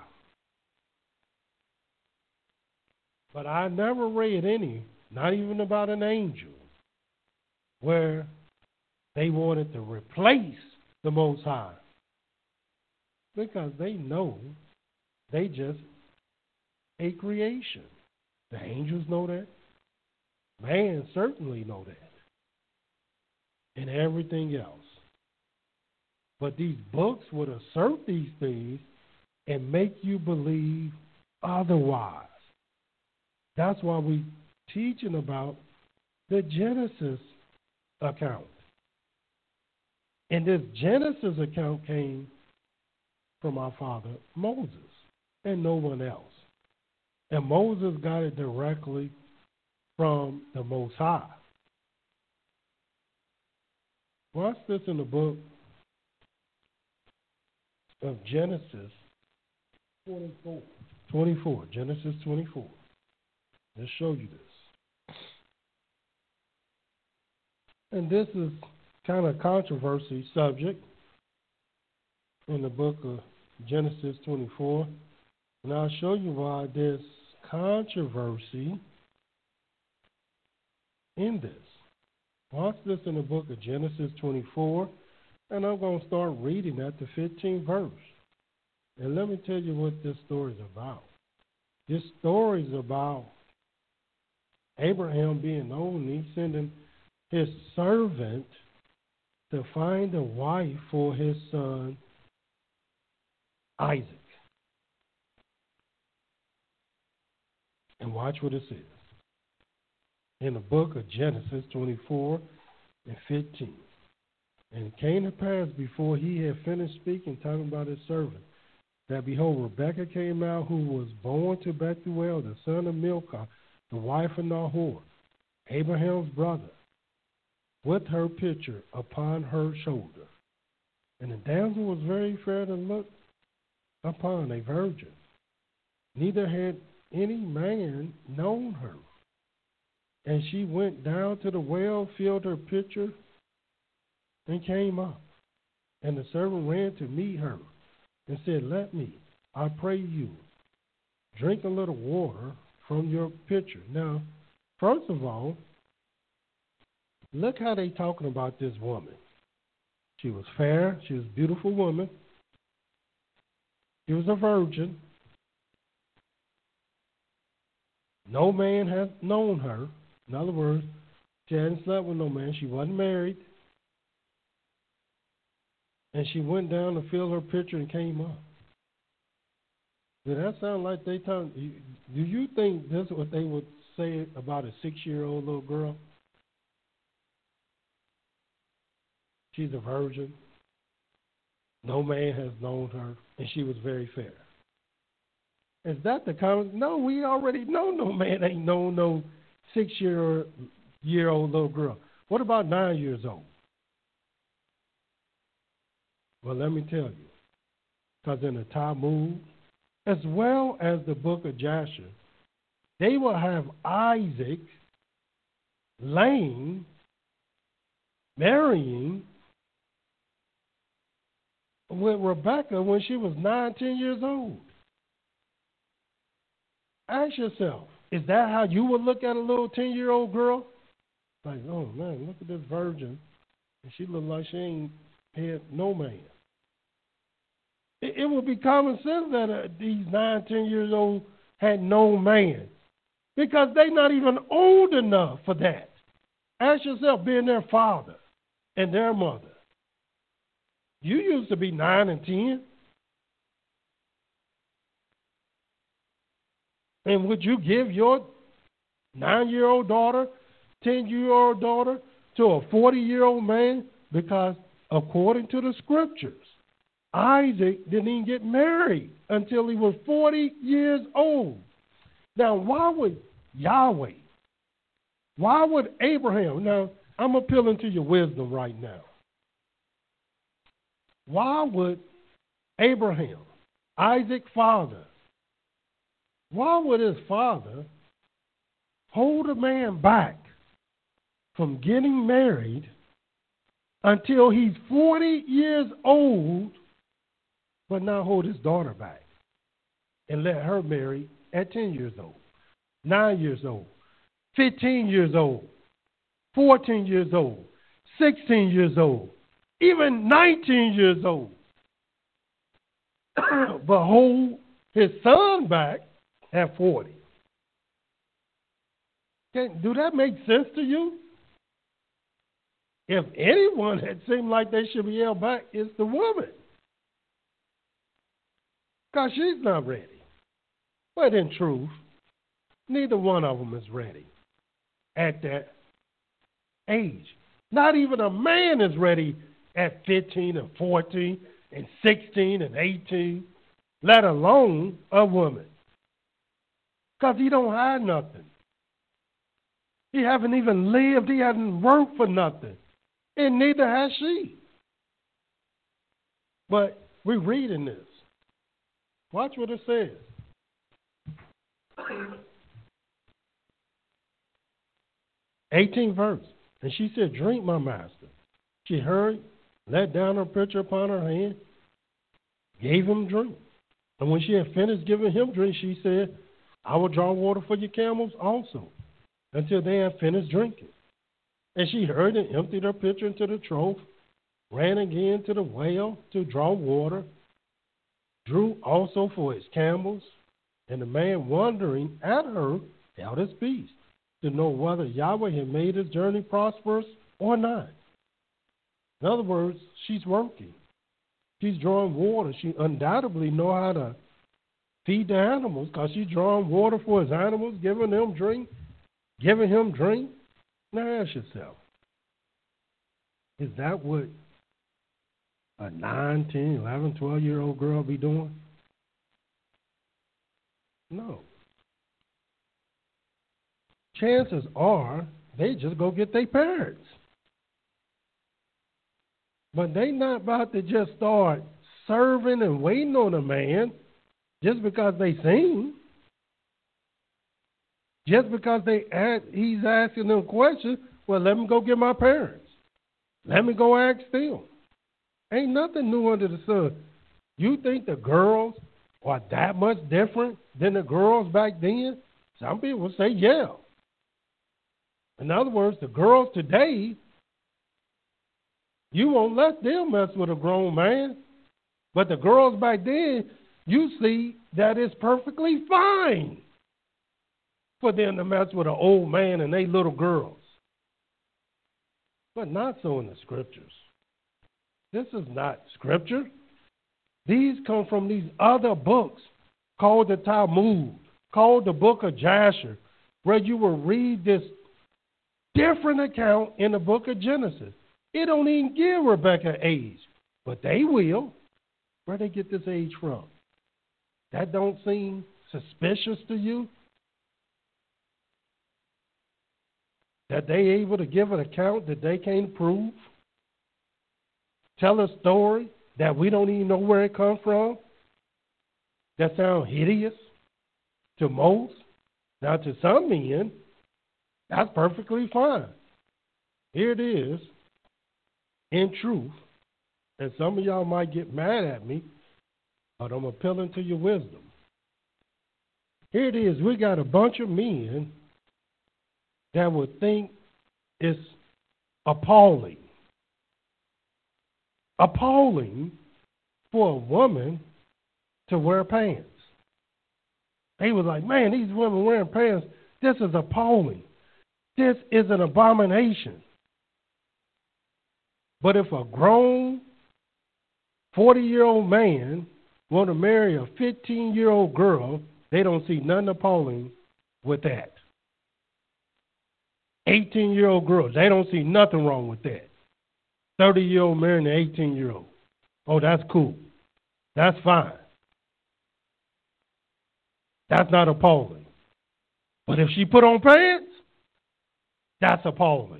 But I never read any, not even about an angel, where they wanted to replace the Most High. Because they know they just a creation. The angels know that. Man certainly know that. And everything else. But these books would assert these things and make you believe otherwise. That's why we're teaching about the Genesis account. And this Genesis account came from our father Moses and no one else. And Moses got it directly from the Most High. Watch this in the book of Genesis twenty-four. twenty-four. Genesis twenty-four. Let's show you this. And this is kind of a controversy subject in the book of Genesis twenty-four. And I'll show you why there's controversy in this. Watch this in the book of Genesis twenty-four, and I'm going to start reading at the fifteenth verse. And let me tell you what this story is about. This story is about Abraham being old, and he's sending his servant to find a wife for his son Isaac. And watch what it says. In the book of Genesis twenty-four and fifteen. And it came to pass before he had finished speaking, talking about his servant, that behold, Rebekah came out, who was born to Bethuel, the son of Milcah, the wife of Nahor, Abraham's brother, with her pitcher upon her shoulder. And the damsel was very fair to look upon, a virgin. Neither had any man known her. And she went down to the well, filled her pitcher, and came up. And the servant ran to meet her and said, let me, I pray you, drink a little water from your pitcher. Now, first of all, look how they talking about this woman. She was fair. She was a beautiful woman. She was a virgin. No man had known her. In other words, she hadn't slept with no man. She wasn't married. And she went down to fill her pitcher and came up. Did that sound like they talk? Do you think this is what they would say about a six-year-old little girl? She's a virgin. No man has known her, and she was very fair. Is that the comment? No, we already know no man ain't known no six-year-old little girl. What about nine years old? Well, let me tell you, because in the Talmud, as well as the book of Jasher, they will have Isaac laying, marrying with Rebekah when she was nine, ten years old. Ask yourself, Is that how you would look at a little ten-year-old girl? Like, oh, man, look at this virgin. And she look like she ain't had no man. It, it would be common sense that uh, these nine, ten years old had no man because they're not even old enough for that. Ask yourself, being their father and their mother. You used to be nine and ten. And would you give your nine-year-old daughter, ten-year-old daughter to a forty-year-old man? Because according to the scriptures, Isaac didn't even get married until he was forty years old. Now, why would Yahweh, why would Abraham, now, I'm appealing to your wisdom right now. Why would Abraham, Isaac's father, why would his father hold a man back from getting married until he's forty years old, but not hold his daughter back and let her marry at ten years old, nine years old, fifteen years old, fourteen years old, sixteen years old, even nineteen years old, but hold his son back at forty? Can, do that make sense to you? If anyone had seemed like they should be held back, it's the woman. Because she's not ready. But in truth, neither one of them is ready at that age. Not even a man is ready at fifteen and fourteen and sixteen and eighteen, let alone a woman. Because he don't have nothing. He haven't even lived. He hasn't worked for nothing. And neither has she. But we're reading this. Watch what it says. eighteenth verse. And she said, drink, my master. She hurried, let down her pitcher upon her hand, gave him drink. And when she had finished giving him drink, she said, I will draw water for your camels also, until they have finished drinking. And she hurried and emptied her pitcher into the trough, ran again to the well to draw water, drew also for his camels, and the man wondering at her held his peace, to know whether Yahweh had made his journey prosperous or not. In other words, she's working. She's drawing water. She undoubtedly know how to feed the animals because she's drawing water for his animals, giving them drink, giving him drink. Now ask yourself, is that what a nine, ten, eleven, twelve-year-old girl be doing? No. Chances are they just go get their parents. But they not about to just start serving and waiting on a man just because they sing. Just because they ask, he's asking them questions, well, let me go get my parents. Let me go ask them. Ain't nothing new under the sun. You think the girls are that much different than the girls back then? Some people say, yeah. In other words, the girls today, you won't let them mess with a grown man. But the girls back then, you see that it's perfectly fine for them to mess with an old man and they little girls. But not so in the scriptures. This is not scripture. These come from these other books called the Talmud, called the book of Jasher, where you will read this different account in the book of Genesis. It don't even give Rebecca age, but they will. Where they get this age from? That don't seem suspicious to you? That they able to give an account that they can't prove? Tell a story that we don't even know where it comes from? That sounds hideous to most. Now, to some men, that's perfectly fine. Here it is, in truth, and some of y'all might get mad at me, but I'm appealing to your wisdom. Here it is. We got a bunch of men that would think it's appalling. Appalling for a woman to wear pants. They was like, man, these women wearing pants, this is appalling. This is an abomination. But if a grown forty-year-old man want to marry a fifteen-year-old girl, they don't see nothing appalling with that. eighteen-year-old girls, they don't see nothing wrong with that. thirty-year-old marrying an eighteen-year-old. Oh, that's cool. That's fine. That's not appalling. But if she put on pants, that's appalling.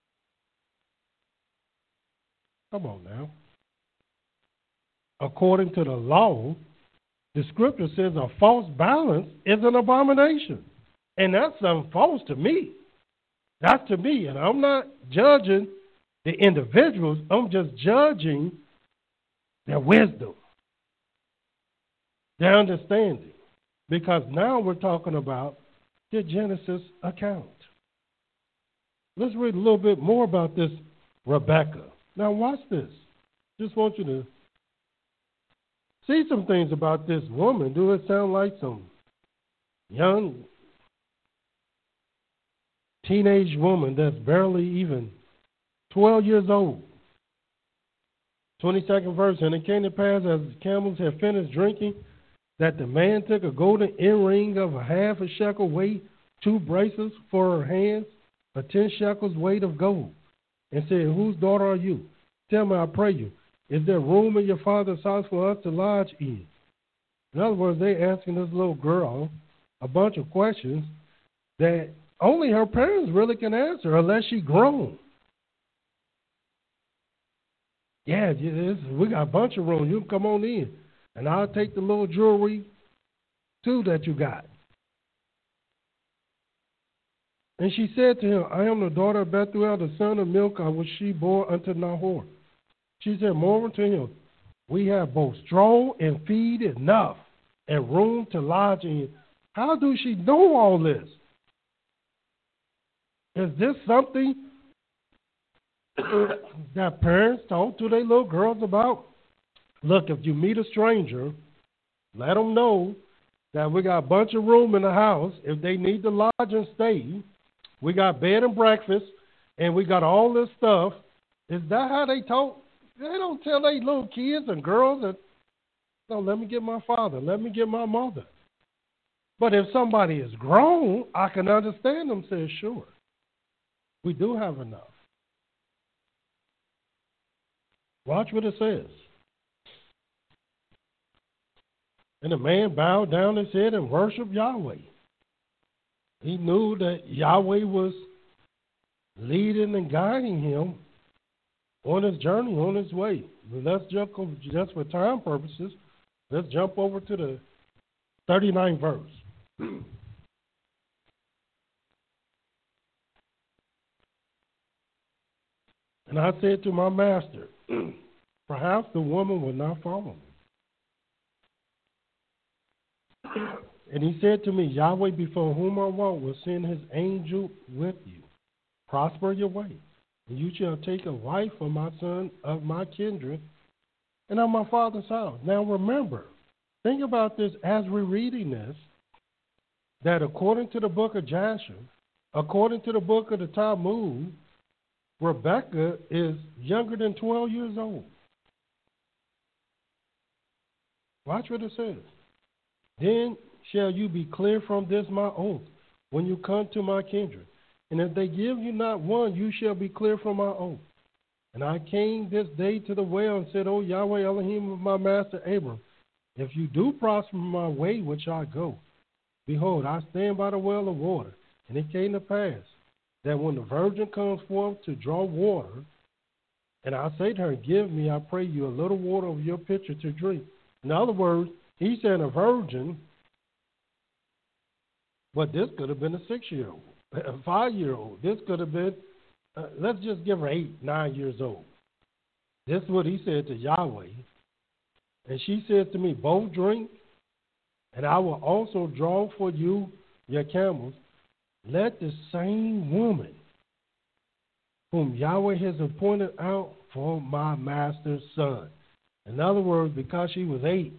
Come on now. According to the law, the scripture says a false balance is an abomination. And that's something false to me. That's to me. And I'm not judging the individuals. I'm just judging their wisdom, their understanding. Because now we're talking about the Genesis account. Let's read a little bit more about this Rebecca. Now watch this. Just want you to see some things about this woman. Do it sound like some young teenage woman that's barely even twelve years old? twenty-second verse, and it came to pass as the camels had finished drinking, that the man took a golden earring of a half a shekel weight, two bracelets for her hands, a ten shekels weight of gold, and said, whose daughter are you? Tell me, I pray you, is there room in your father's house for us to lodge in? In other words, they're asking this little girl a bunch of questions that only her parents really can answer unless she's grown. Yeah, we got a bunch of room. You can come on in, and I'll take the little jewelry, too, that you got. And she said to him, I am the daughter of Bethuel, the son of Milcah, which she bore unto Nahor. She said, moreover to him, we have both straw and feed enough, and room to lodge in. How do she know all this? Is this something that parents talk to their little girls about? Look, if you meet a stranger, let them know that we got a bunch of room in the house. If they need to lodge and stay, we got bed and breakfast, and we got all this stuff. Is that how they talk? They don't tell their little kids and girls that, no, let me get my father, let me get my mother. But if somebody is grown, I can understand them say, sure, we do have enough. Watch what it says. And the man bowed down his head and worshiped Yahweh. He knew that Yahweh was leading and guiding him on his journey, on his way. But let's jump over, just for time purposes, let's jump over to the thirty-ninth verse. And I said to my master, perhaps the woman will not follow me. And he said to me, Yahweh, before whom I walk, will send his angel with you. Prosper your way, and you shall take a wife for my son of my kindred and of my father's house. Now remember, think about this as we're reading this, that according to the book of Jasher, according to the book of the Talmud, Rebecca is younger than twelve years old. Watch what it says. Then shall you be clear from this my oath when you come to my kindred. And if they give you not one, you shall be clear from my oath. And I came this day to the well and said, O Yahweh Elohim of my master Abram, if you do prosper my way which I go, behold, I stand by the well of water. And it came to pass that when the virgin comes forth to draw water, and I say to her, give me, I pray you, a little water of your pitcher to drink. In other words, he said a virgin, but this could have been a six-year-old, a five-year-old. This could have been, uh, let's just give her eight, nine years old. This is what he said to Yahweh. And she said to me, both drink. And I will also draw for you your camels. Let the same woman whom Yahweh has appointed out for my master's son. In other words, because she was eight,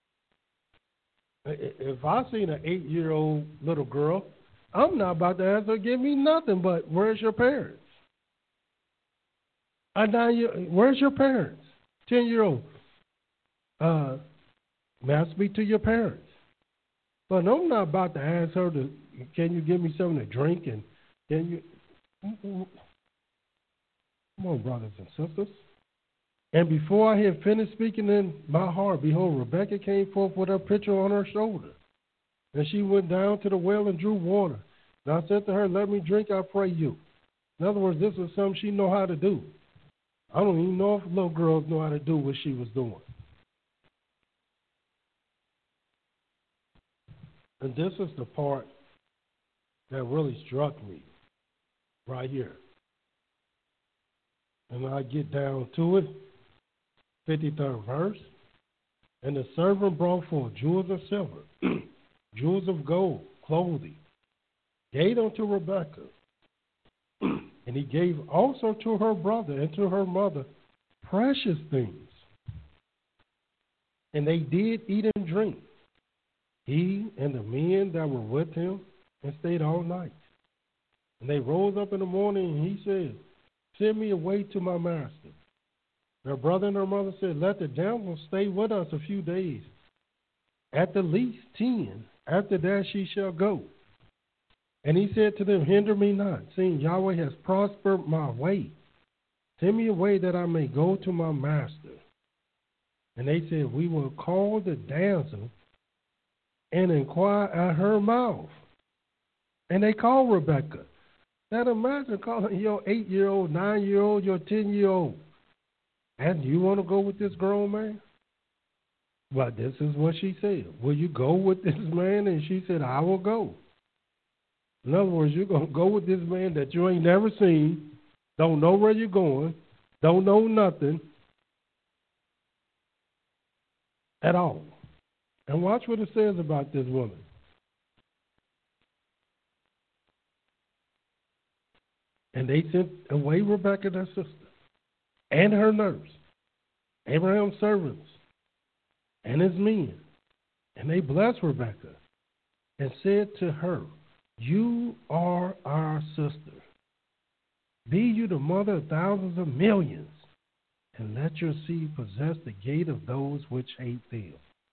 if I seen an eight-year-old little girl, I'm not about to ask her to give me nothing but, where's your parents? A nine-year, where's your parents? Ten-year-old, uh, may I speak to your parents? But I'm not about to ask her to, can you give me something to drink? And can you, come on, brothers and sisters. And before I had finished speaking in my heart, behold, Rebekah came forth with her pitcher on her shoulder. And she went down to the well and drew water. And I said to her, let me drink, I pray you. In other words, this is something she know how to do. I don't even know if little girls know how to do what she was doing. And this is the part that really struck me right here. And I get down to it, fifty-third verse. And the servant brought forth jewels of silver, jewels of gold, clothing, gave unto Rebekah. And he gave also to her brother and to her mother precious things. And they did eat and drink, he and the men that were with him, and stayed all night. And they rose up in the morning, and he said, send me away to my master. Their brother and her mother said, let the damsel stay with us a few days, at the least ten. After that she shall go. And he said to them, hinder me not, seeing Yahweh has prospered my way. Send me away that I may go to my master. And they said, we will call the damsel and inquire at her mouth. And they called Rebekah. Now imagine calling your eight-year-old, nine-year-old, your ten-year-old. And you want to go with this grown man? Well, this is what she said. Will you go with this man? And she said, I will go. In other words, you're going to go with this man that you ain't never seen, don't know where you're going, don't know nothing at all. And watch what it says about this woman. And they sent away Rebekah, their sister, and her nurse, Abraham's servants, and his men. And they blessed Rebekah and said to her, you are our sister. Be you the mother of thousands of millions, and let your seed possess the gate of those which hate them.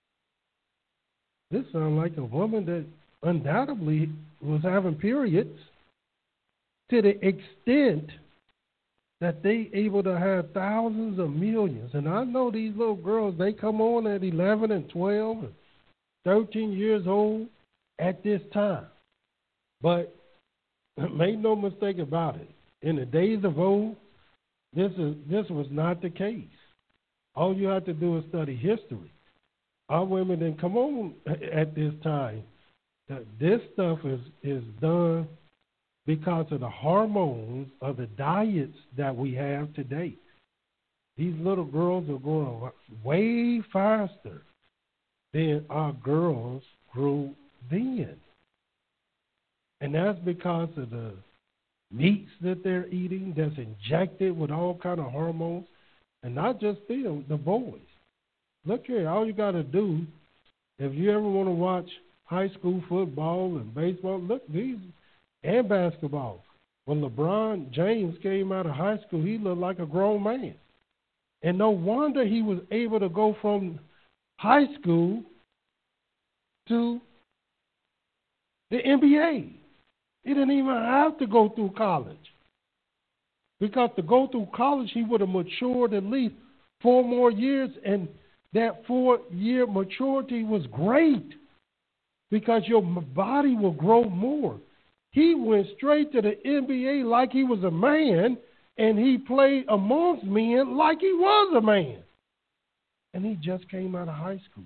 This sounds like a woman that undoubtedly was having periods to the extent that they able to have thousands of millions. And I know these little girls, they come on at eleven and twelve and thirteen years old at this time. But make no mistake about it. In the days of old, this is this was not the case. All you have to do is study history. Our women didn't come on at this time. This stuff is, is done because of the hormones of the diets that we have today. These little girls are growing way faster than our girls grew then. And that's because of the meats that they're eating that's injected with all kind of hormones. And not just them, the boys. Look here, all you got to do, if you ever want to watch high school football and baseball, look, these, and basketball. When LeBron James came out of high school, he looked like a grown man. And no wonder he was able to go from high school to the N B A. He didn't even have to go through college. Because to go through college, he would have matured at least four more years, and that four-year maturity was great because your body will grow more. He went straight to the N B A like he was a man, and he played amongst men like he was a man. And he just came out of high school.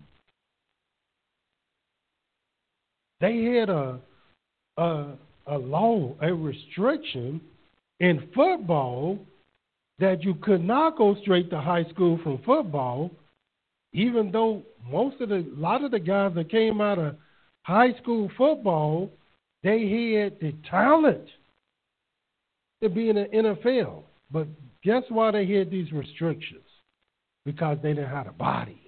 They had a, a, a law, a restriction in football that you could not go straight to high school from football. even though most of the, a lot of the guys that came out of high school football, they had the talent to be in the N F L. But guess why they had these restrictions? Because they didn't have a body.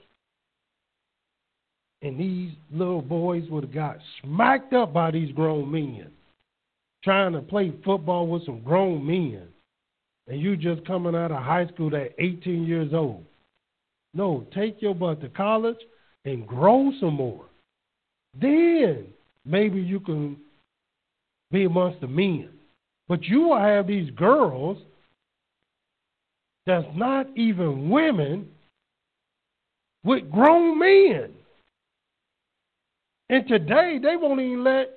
And these little boys would have got smacked up by these grown men trying to play football with some grown men. And you just coming out of high school at eighteen years old. No, take your butt to college and grow some more. Then maybe you can be amongst the men. But you will have these girls that's not even women with grown men. And today they won't even let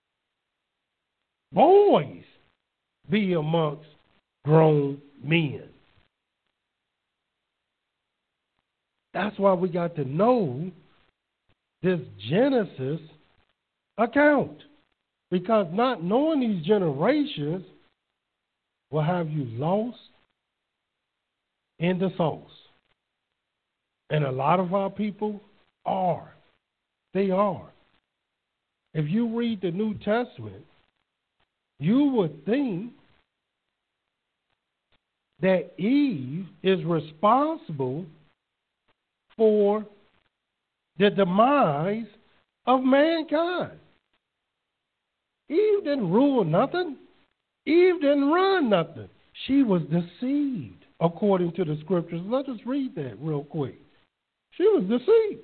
boys be amongst grown men. That's why we got to know this Genesis account. Because not knowing these generations will have you lost in the sauce. And a lot of our people are. They are. If you read the New Testament, you would think that Eve is responsible for the demise of mankind. Eve didn't rule nothing. Eve didn't run nothing. She was deceived, according to the scriptures. Let us read that real quick. She was deceived.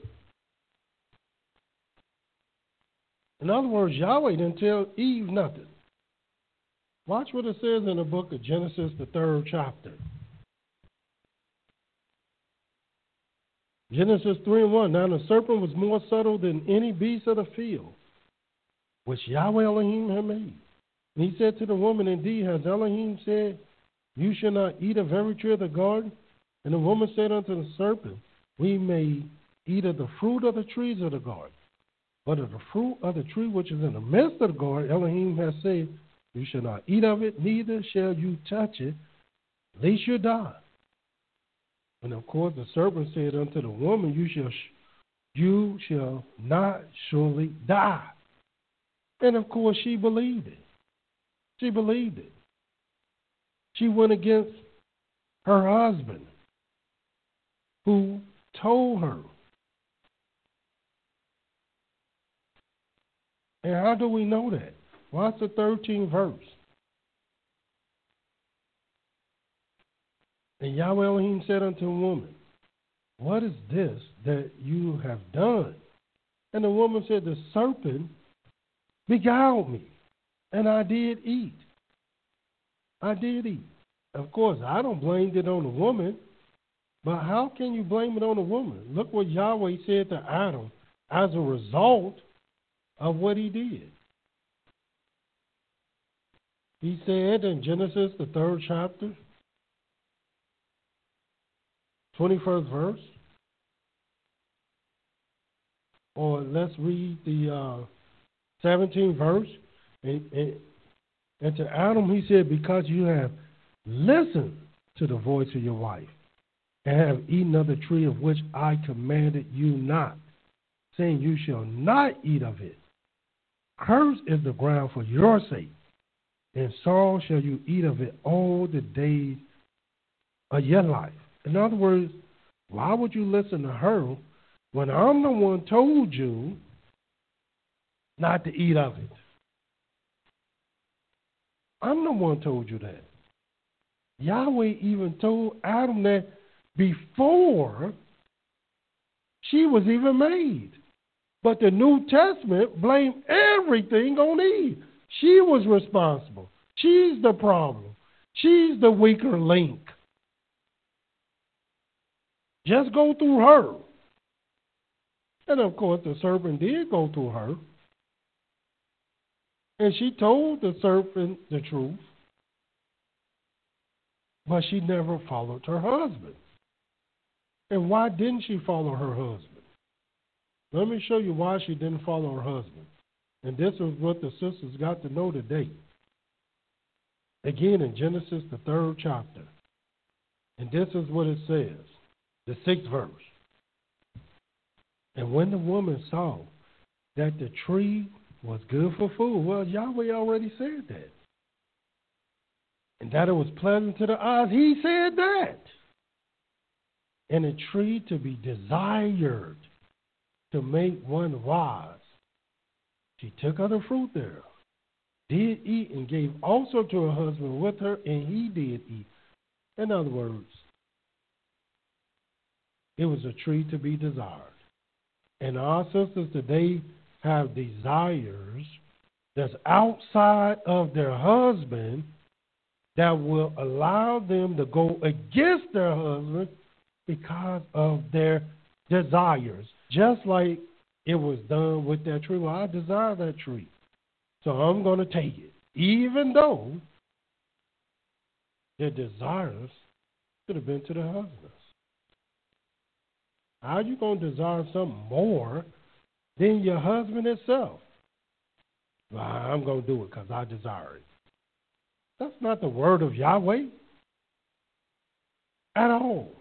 In other words, Yahweh didn't tell Eve nothing. Watch what it says in the book of Genesis, the third chapter. Genesis three and one. Now the serpent was more subtle than any beast of the field, which Yahweh Elohim had made. And he said to the woman, indeed, has Elohim said, you shall not eat of every tree of the garden? And the woman said unto the serpent, we may eat of the fruit of the trees of the garden. But of the fruit of the tree which is in the midst of the garden, Elohim has said, you shall not eat of it, neither shall you touch it, lest you die. And of course the serpent said unto the woman, you shall, you shall not surely die. And of course she believed it. She believed it. She went against her husband, who told her. And how do we know that? Watch the thirteenth verse. And Yahweh Elohim said unto the woman, what is this that you have done? And the woman said, the serpent beguiled me, and I did eat. I did eat. Of course, I don't blame it on the woman, but how can you blame it on the woman? Look what Yahweh said to Adam as a result of what he did. He said in Genesis, the third chapter, twenty-first verse, or let's read the uh, seventeenth verse. And, and, and to Adam he said, because you have listened to the voice of your wife, and have eaten of the tree of which I commanded you not, saying you shall not eat of it. Cursed is the ground for your sake, and sorrow shall you eat of it all the days of your life. In other words, why would you listen to her when I'm the one told you not to eat of it? I'm the one told you that. Yahweh even told Adam that before she was even made. But the New Testament blamed everything on Eve. She was responsible. She's the problem. She's the weaker link. Just go through her. And of course, the serpent did go through her. And she told the serpent the truth. But she never followed her husband. And why didn't she follow her husband? Let me show you why she didn't follow her husband. And this is what the sisters got to know today. Again, in Genesis, the third chapter. And this is what it says, the sixth verse. And when the woman saw that the tree was good for food, well, Yahweh already said that. And that it was pleasant to the eyes, he said that. And a tree to be desired to make one wise. She took of the fruit thereof, did eat, and gave also to her husband with her, and he did eat. In other words, it was a tree to be desired. And our sisters today have desires that's outside of their husband that will allow them to go against their husband because of their desires. Just like it was done with that tree. Well, I desire that tree, so I'm going to take it, even though their desires could have been to the husbands. How are you going to desire something more than your husband itself? Well, I'm going to do it because I desire it. That's not the word of Yahweh at all.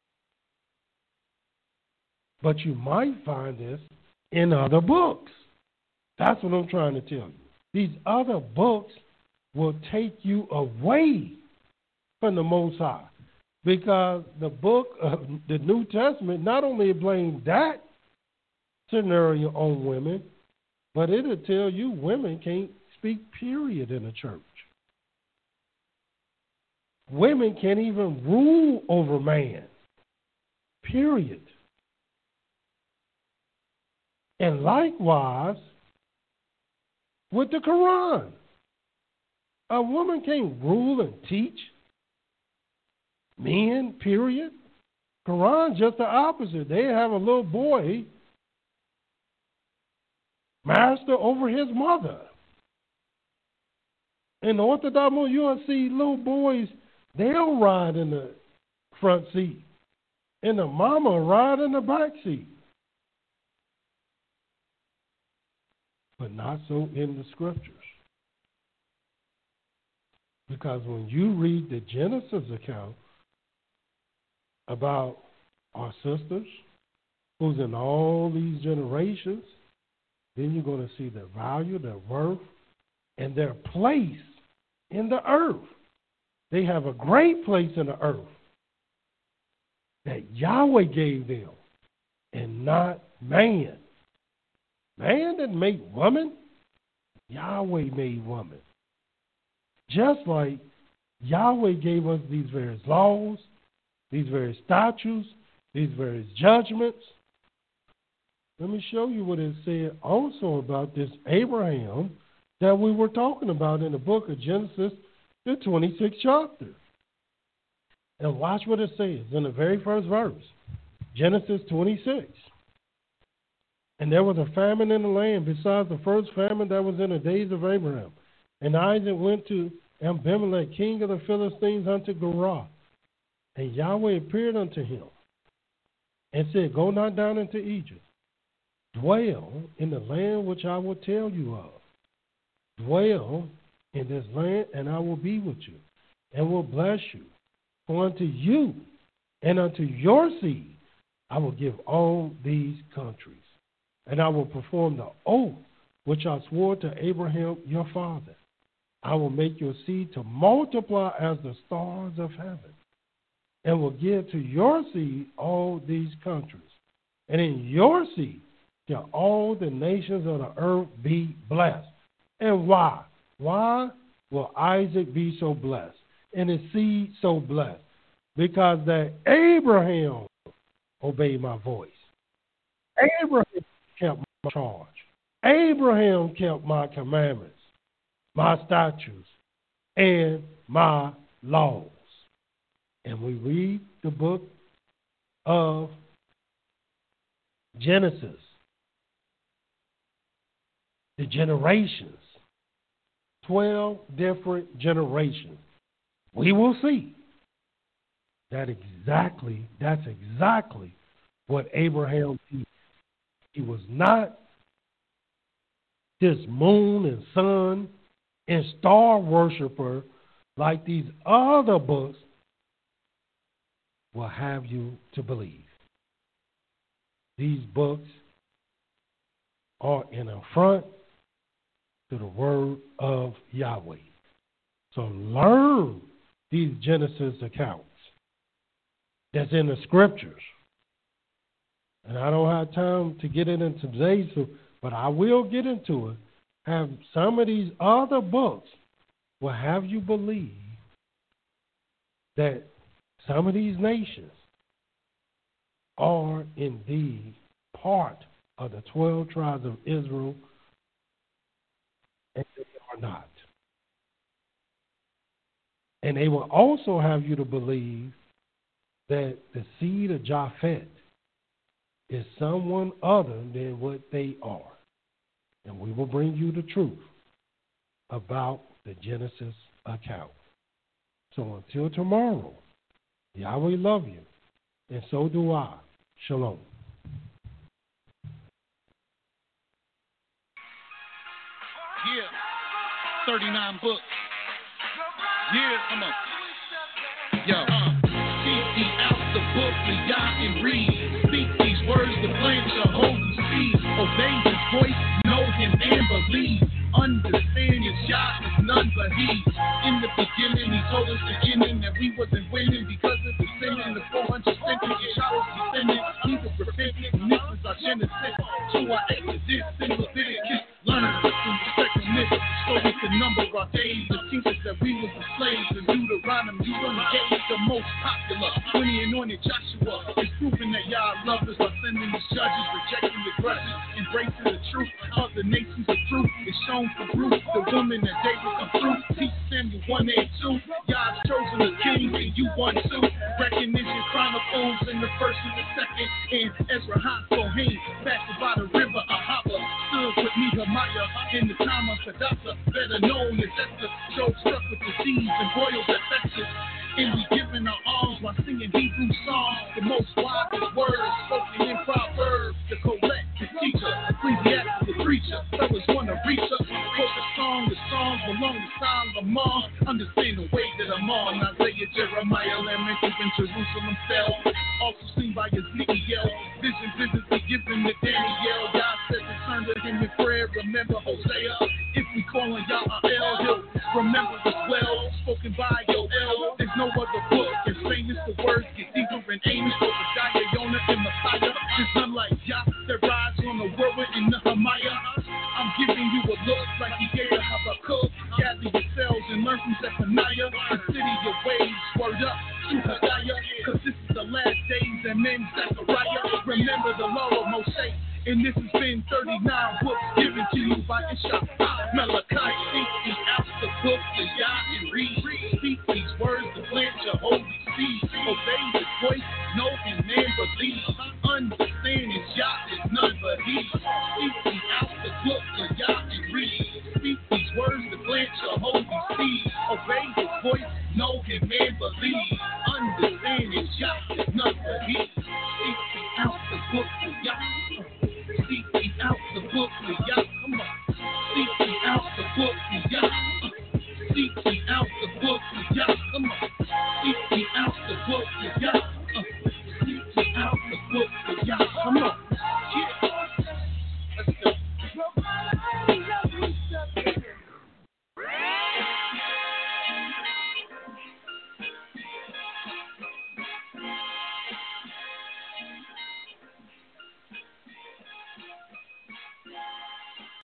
But you might find this in other books. That's what I'm trying to tell you. These other books will take you away from the Most High. Because the book of the New Testament not only blames that scenario on women, but it'll tell you women can't speak period in a church. Women can't even rule over man, period. And likewise with the Quran. A woman can't rule and teach men, period. Quran just the opposite. They have a little boy master over his mother. In the Orthodox, you'll see little boys, they'll ride in the front seat, and the mama ride in the back seat. But not so in the scriptures. Because when you read the Genesis account about our sisters, who's in all these generations, then you're going to see their value, their worth, and their place in the earth. They have a great place in the earth that Yahweh gave them, and not man. Man didn't make woman. Yahweh made woman. Just like Yahweh gave us these various laws, these various statutes, these various judgments. Let me show you what it said also about this Abraham that we were talking about in the book of Genesis, the twenty-sixth chapter. And watch what it says in the very first verse, Genesis twenty-six. And there was a famine in the land besides the first famine that was in the days of Abraham. And Isaac went to Abimelech, king of the Philistines, unto Gerar. And Yahweh appeared unto him and said, Go not down into Egypt. Dwell in the land which I will tell you of. Dwell in this land, and I will be with you, and will bless you. For unto you and unto your seed I will give all these countries. And I will perform the oath which I swore to Abraham your father. I will make your seed to multiply as the stars of heaven, and will give to your seed all these countries. And in your seed shall all the nations of the earth be blessed. And why? Why will Isaac be so blessed, and his seed so blessed? Because that Abraham obeyed my voice. Abraham kept my charge. Abraham kept my commandments, my statutes, and my laws. And we read the book of Genesis, the generations, twelve different generations. We will see that exactly, that's exactly what Abraham did. He was not this moon and sun and star worshiper like these other books will have you to believe. These books are an affront to the word of Yahweh. So learn these Genesis accounts that's in the scriptures. And I don't have time to get into today, so, but I will get into it. Have some of these other books will have you believe that some of these nations are indeed part of the twelve tribes of Israel, and they are not. And they will also have you to believe that the seed of Japheth is someone other than what they are. And we will bring you the truth about the Genesis account. So until tomorrow, Yahweh love you, and so do I. Shalom. Yeah, thirty-nine books. Yeah, come on. Yo, uh, seek ye out the book of Yah and read. Speak these words to plant your holy seed. Obey his voice, know him and believe. Understand his Yah is none but he. In the beginning, he told us the ending that we wasn't winning because of the sinning. The four hundred centuries, Yeshua was descending. He was repentant, and this is our Genesis. To our exodus in Leviticus. Learn from the second myth, so we can number our days. The teachers that we was the slaves in Deuteronomy twenty-eight, the most popular. When he anointed Joshua, it's proving that y'all love us by sending the judges, rejecting the grudges, embracing the truth. Of the nations of truth is shown for Ruth, the woman that David come through. Teach Samuel one and two. Y'all's chosen the king, and you want to. Recognition Chronicles in the first and the second, and Ezra HaKohen, passing by the river Ahava, stood with Nehemiah in the time of Hadassah, better known as Esther. Job struck with disease and boils at Festus. And we giving our alms while singing Hebrew songs. The most wisest words spoken in Proverbs. The Colette, the teacher, Ecclesiastes, the preacher. Fellas wanna reach us. Quote the song, the songs belong to Solomon. Understand the way that I'm on. Isaiah, Jeremiah, lamenting in Jerusalem fell. Also seen by Ezekiel. Vision visibly given to Daniel. God said to turn to him in prayer. Remember Hosea. If we call on Yah El, he'll remember as well. Spoken by Yoel. There's no other book as famous. The words get deeper and Amos, Obadiah, Jonah, and Messiah. There's none like Yah that rides on the whirlwind in Nehemiah. I'm giving you a look like he gave to Habakkuk. Gather yourselves and learn from Zephaniah. The city of waves, word up to Hodiah. Cause this is the last days and men Zechariah. Remember the law of Moshe. And this has been thirty-nine books given to you by Ishaq. Malachi, seek ye out the book of Yah and read. Speak these words to plant your holy seed. Obey his voice, know him and believe. Understand his Yah is none but he. Seek ye out the book of Yah and read. Speak these words to plant your holy seed. Obey his voice, know him and believe. Understand his Yah is none but he. Seek ye out the book of Yah. Seek ye out the book of Yah. Come on. Seek ye out the book of Yah. Seek ye out the book of Yah. Come on. Seek ye out the book of Yah.